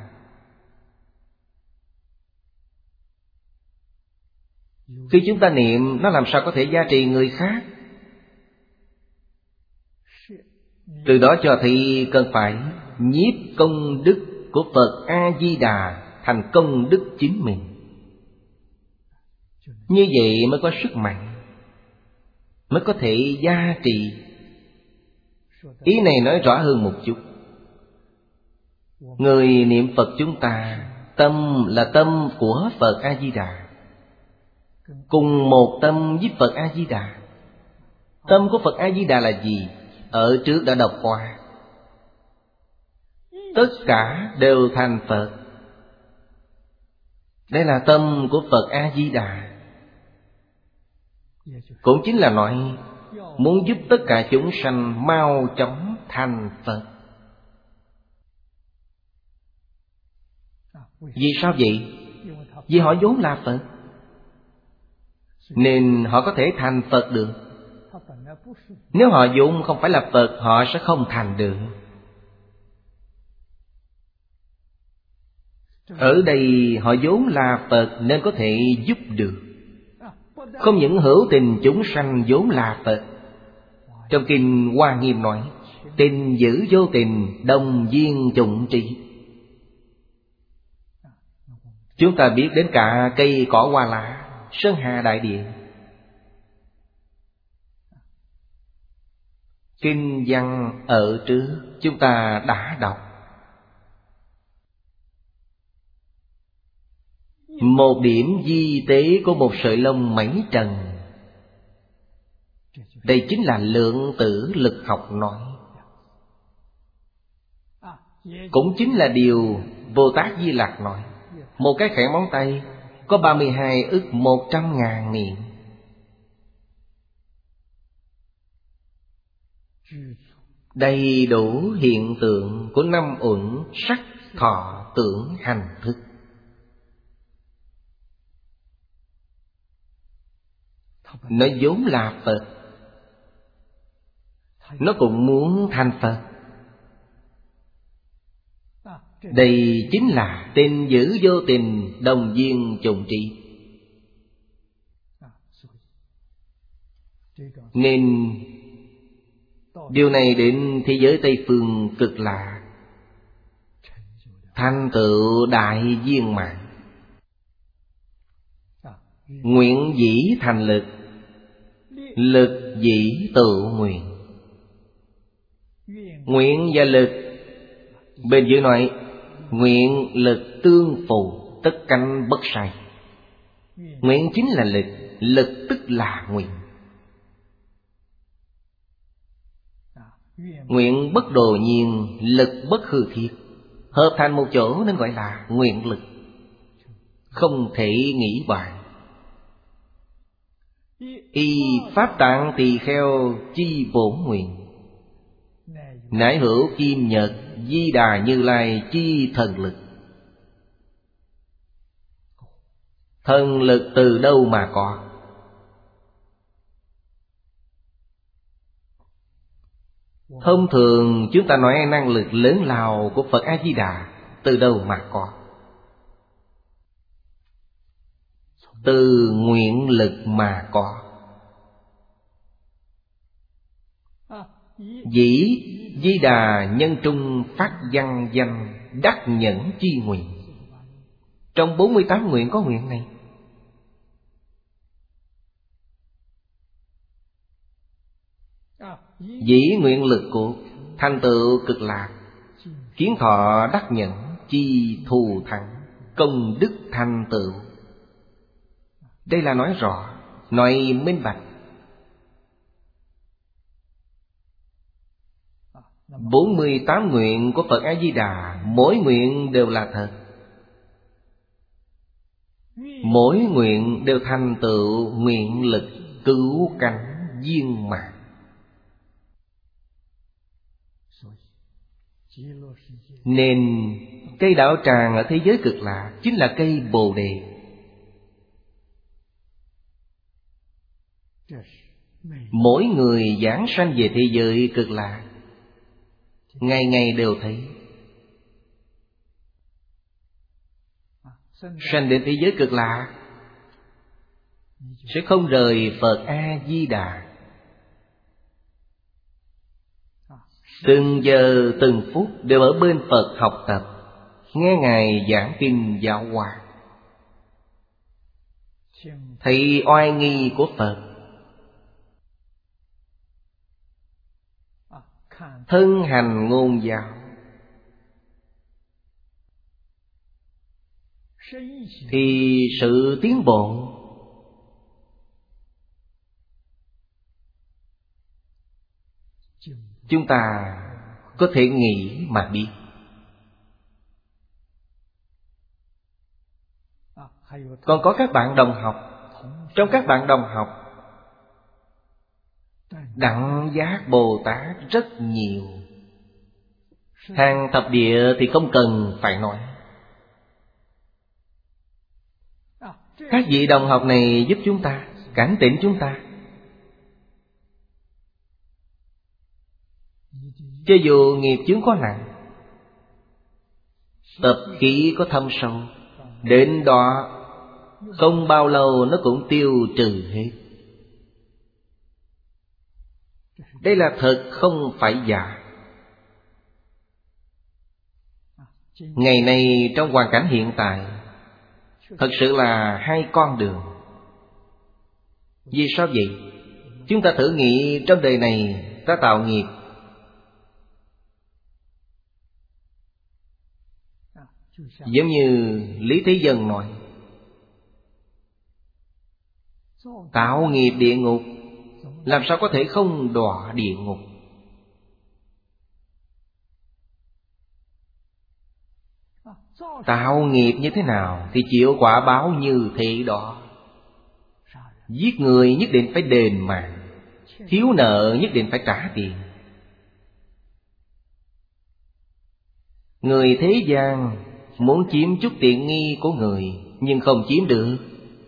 A: Khi chúng ta niệm, nó làm sao có thể gia trì người khác? Từ đó cho thấy cần phải nhiếp công đức của Phật A-di-đà thành công đức chính mình. Như vậy mới có sức mạnh, mới có thể gia trì. Ý này nói rõ hơn một chút. Người niệm Phật chúng ta, tâm là tâm của Phật A-di-đà, cùng một tâm với Phật A-di-đà. Tâm của Phật A-di-đà là gì? Ở trước đã đọc qua. Tất cả đều thành Phật. Đây là tâm của Phật A-di-đà. Cũng chính là nói muốn giúp tất cả chúng sanh mau chóng thành Phật. Vì sao vậy? Vì họ vốn là Phật, nên họ có thể thành Phật được. Nếu họ vốn không phải là Phật, họ sẽ không thành được. Ở đây họ vốn là Phật nên có thể giúp được. Không những hữu tình chúng sanh vốn là Phật. Trong kinh Hoa Nghiêm nói: tình giữ vô tình, đồng duyên dụng trì. Chúng ta biết đến cả cây cỏ hoa lá, sơn hà đại địa. Kinh văn ở trước chúng ta đã đọc. Một điểm di tế của một sợi lông mảy trần. Đây chính là lượng tử lực học nói. Cũng chính là điều Bồ Tát Di Lặc nói. Một cái khẽ móng tay có ba mươi hai ức một trăm ngàn niệm. Đầy đủ hiện tượng của năm uẩn sắc thọ tưởng hành thức. Nó vốn là Phật, nó cũng muốn thành Phật. Đây chính là tình dữ vô tình, đồng duyên trùng trị. Nên điều này đến thế giới Tây Phương cực lạ, thành tựu đại viên mãn. Nguyện dĩ thành lực, lực dĩ tự nguyện. Nguyện và lực, bên dưới nói nguyện lực tương phù, tất canh bất sai. Nguyện chính là lực, lực tức là nguyện. Nguyện bất đồ nhiên, lực bất hư thiết, hợp thành một chỗ nên gọi là nguyện lực, không thể nghĩ bàn. Y pháp tạng tỳ kheo chi bổn nguyện, nải hữu kim nhật di đà Như Lai chi thần lực. Thần lực từ đâu mà có? Thông thường chúng ta nói năng lực lớn lao của Phật A-di-đà từ đâu mà có? Từ nguyện lực mà có. Dĩ Di Đà nhân trung phát văn danh, đắc nhẫn chi nguyện. Trong bốn mươi tám nguyện có nguyện này. Dĩ nguyện lực của thành tựu cực lạc, kiến thọ đắc nhẫn chi thù thắng, công đức thành tựu. Đây là nói rõ, nói minh bạch. Bốn mươi tám nguyện của Phật A-di-đà, mỗi nguyện đều là thật, mỗi nguyện đều thành tựu nguyện lực cứu cánh viên mãn. Nên cây đạo tràng ở thế giới cực lạc chính là cây Bồ Đề. Mỗi người giảng sanh về thế giới cực lạc, ngày ngày đều thấy. Sanh đến thế giới cực lạc sẽ không rời Phật A-di-đà. Từng giờ từng phút đều ở bên Phật học tập, nghe Ngài giảng kinh giáo hóa, thấy oai nghi của Phật, thân hành ngôn giáo, thì sự tiến bộ chúng ta có thể nghĩ mà biết. Còn có các bạn đồng học, trong các bạn đồng học, Đẳng Giác Bồ Tát rất nhiều. Hàng thập địa thì không cần phải nói. Các vị đồng học này giúp chúng ta, cảnh tỉnh chúng ta. Cho dù nghiệp chướng có nặng, tập khí có thâm sâu, đến đó không bao lâu nó cũng tiêu trừ hết. Đây là thật, không phải giả. Ngày nay trong hoàn cảnh hiện tại, thật sự là hai con đường. Vì sao vậy? Chúng ta thử nghĩ, trong đời này ta tạo nghiệp, giống như Lý Thế Dân nói, tạo nghiệp địa ngục, làm sao có thể không đọa địa ngục? Tạo nghiệp như thế nào thì chịu quả báo như thế đó. Giết người nhất định phải đền mạng, thiếu nợ nhất định phải trả tiền. Người thế gian muốn chiếm chút tiện nghi của người, nhưng không chiếm được.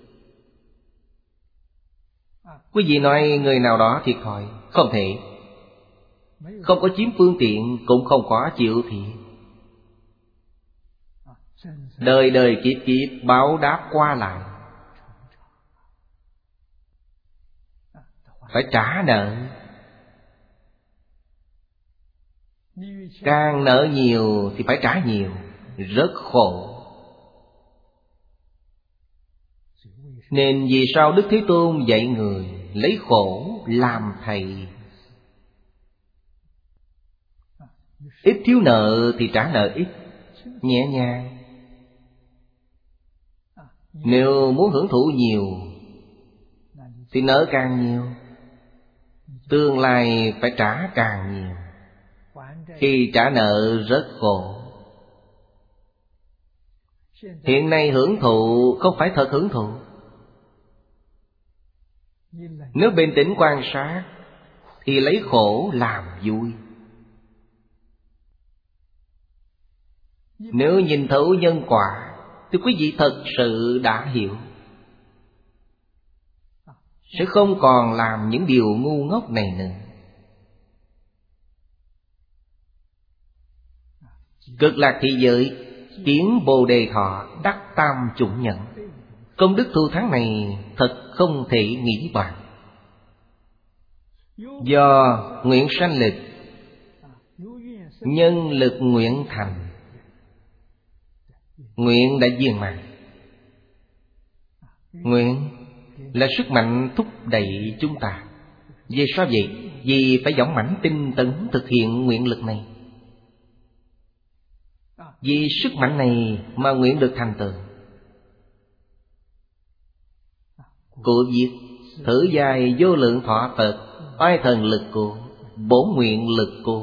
A: Quý vị nói người nào đó thiệt thòi, không thể. Không có chiếm phương tiện, cũng không có chịu thiệt. đời đời kiếp kiếp báo đáp qua lại. Phải trả nợ. Càng nợ nhiều thì phải trả nhiều, rất khổ. Nên vì sao Đức Thế Tôn dạy người lấy khổ làm thầy? Ít thiếu nợ thì trả nợ ít, nhẹ nhàng. Nếu muốn hưởng thụ nhiều thì nợ càng nhiều, tương lai phải trả càng nhiều. Khi trả nợ rất khổ. Hiện nay hưởng thụ không phải thật hưởng thụ. Nếu bình tĩnh quan sát thì lấy khổ làm vui. Nếu nhìn thấu nhân quả thì quý vị thật sự đã hiểu, sẽ không còn làm những điều ngu ngốc này nữa. Cực lạc thị giới, kiến Bồ Đề Thọ, đắc tam chủng nhẫn. Công đức thù thắng này thật không thể nghĩ bàn. Do nguyện sanh lực, nhân lực nguyện thành. Nguyện đã viên mãn. Nguyện là sức mạnh thúc đẩy chúng ta. Vì sao vậy? Vì phải dũng mãnh tinh tấn thực hiện nguyện lực này. Vì sức mạnh này mà nguyện được thành tựu. Cụ viết: thử dài vô lượng thọ Phật, oai thần lực cụ, bổn nguyện lực cụ.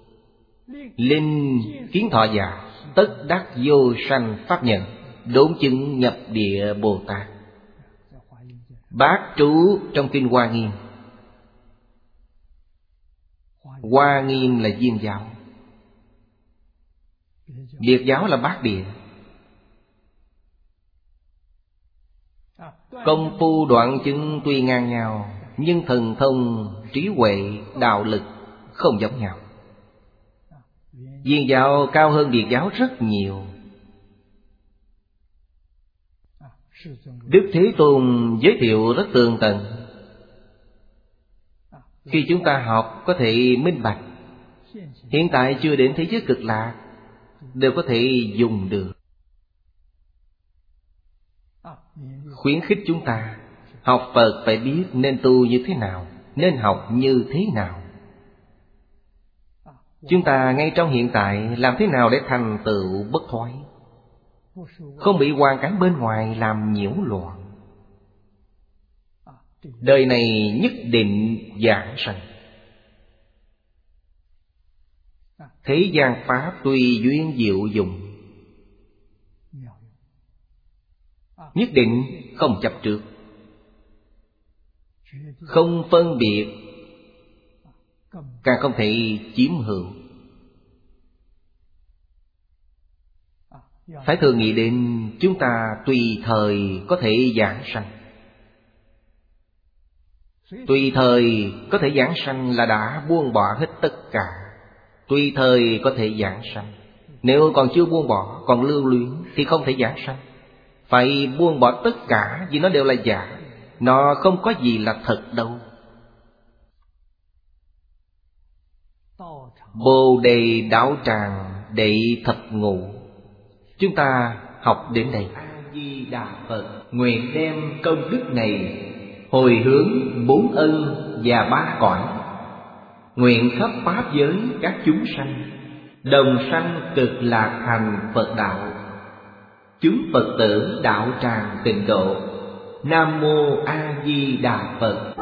A: Linh kiến thọ giả, tất đắc vô sanh pháp nhận, đốn chứng nhập địa Bồ Tát. Bát trú trong kinh Hoa Nghiêm. Hoa Nghiêm là Viên giáo, Biệt giáo là Bát địa. Công phu đoạn chứng tuy ngang nhau, nhưng thần thông, trí huệ, đạo lực không giống nhau. Viên giáo cao hơn Biệt giáo rất nhiều. Đức Thế Tôn giới thiệu rất tường tận. Khi chúng ta học có thể minh bạch. Hiện tại chưa đến thế giới cực lạc đều có thể dùng được. Khuyến khích chúng ta học Phật phải biết nên tu như thế nào, nên học như thế nào. Chúng ta ngay trong hiện tại làm thế nào để thành tựu bất thoái, không bị hoàn cảnh bên ngoài làm nhiễu loạn. Đời này nhất định giảng sanh. Thế gian pháp tùy duyên diệu dụng, nhất định không chấp trước, không phân biệt, càng không thể chiếm hữu. Phải thường nghĩ đến chúng ta tùy thời có thể giảng sanh. Tùy thời có thể giảng sanh là đã buông bỏ hết tất cả. Tùy thời có thể giảng sanh. Nếu còn chưa buông bỏ, còn lưu luyến thì không thể giảng sanh. Phải buông bỏ tất cả, vì nó đều là giả. Nó không có gì là thật đâu. Bồ Đề Đạo Tràng đệ thập ngũ. Chúng ta học đến đây. A-di-đà Phật nguyện đem công đức này hồi hướng bốn ân và ba cõi, nguyện khắp pháp giới các chúng sanh đồng sanh cực lạc thành Phật đạo. Chúng Phật tử đạo tràng tịnh độ. Nam mô A Di Đà Phật.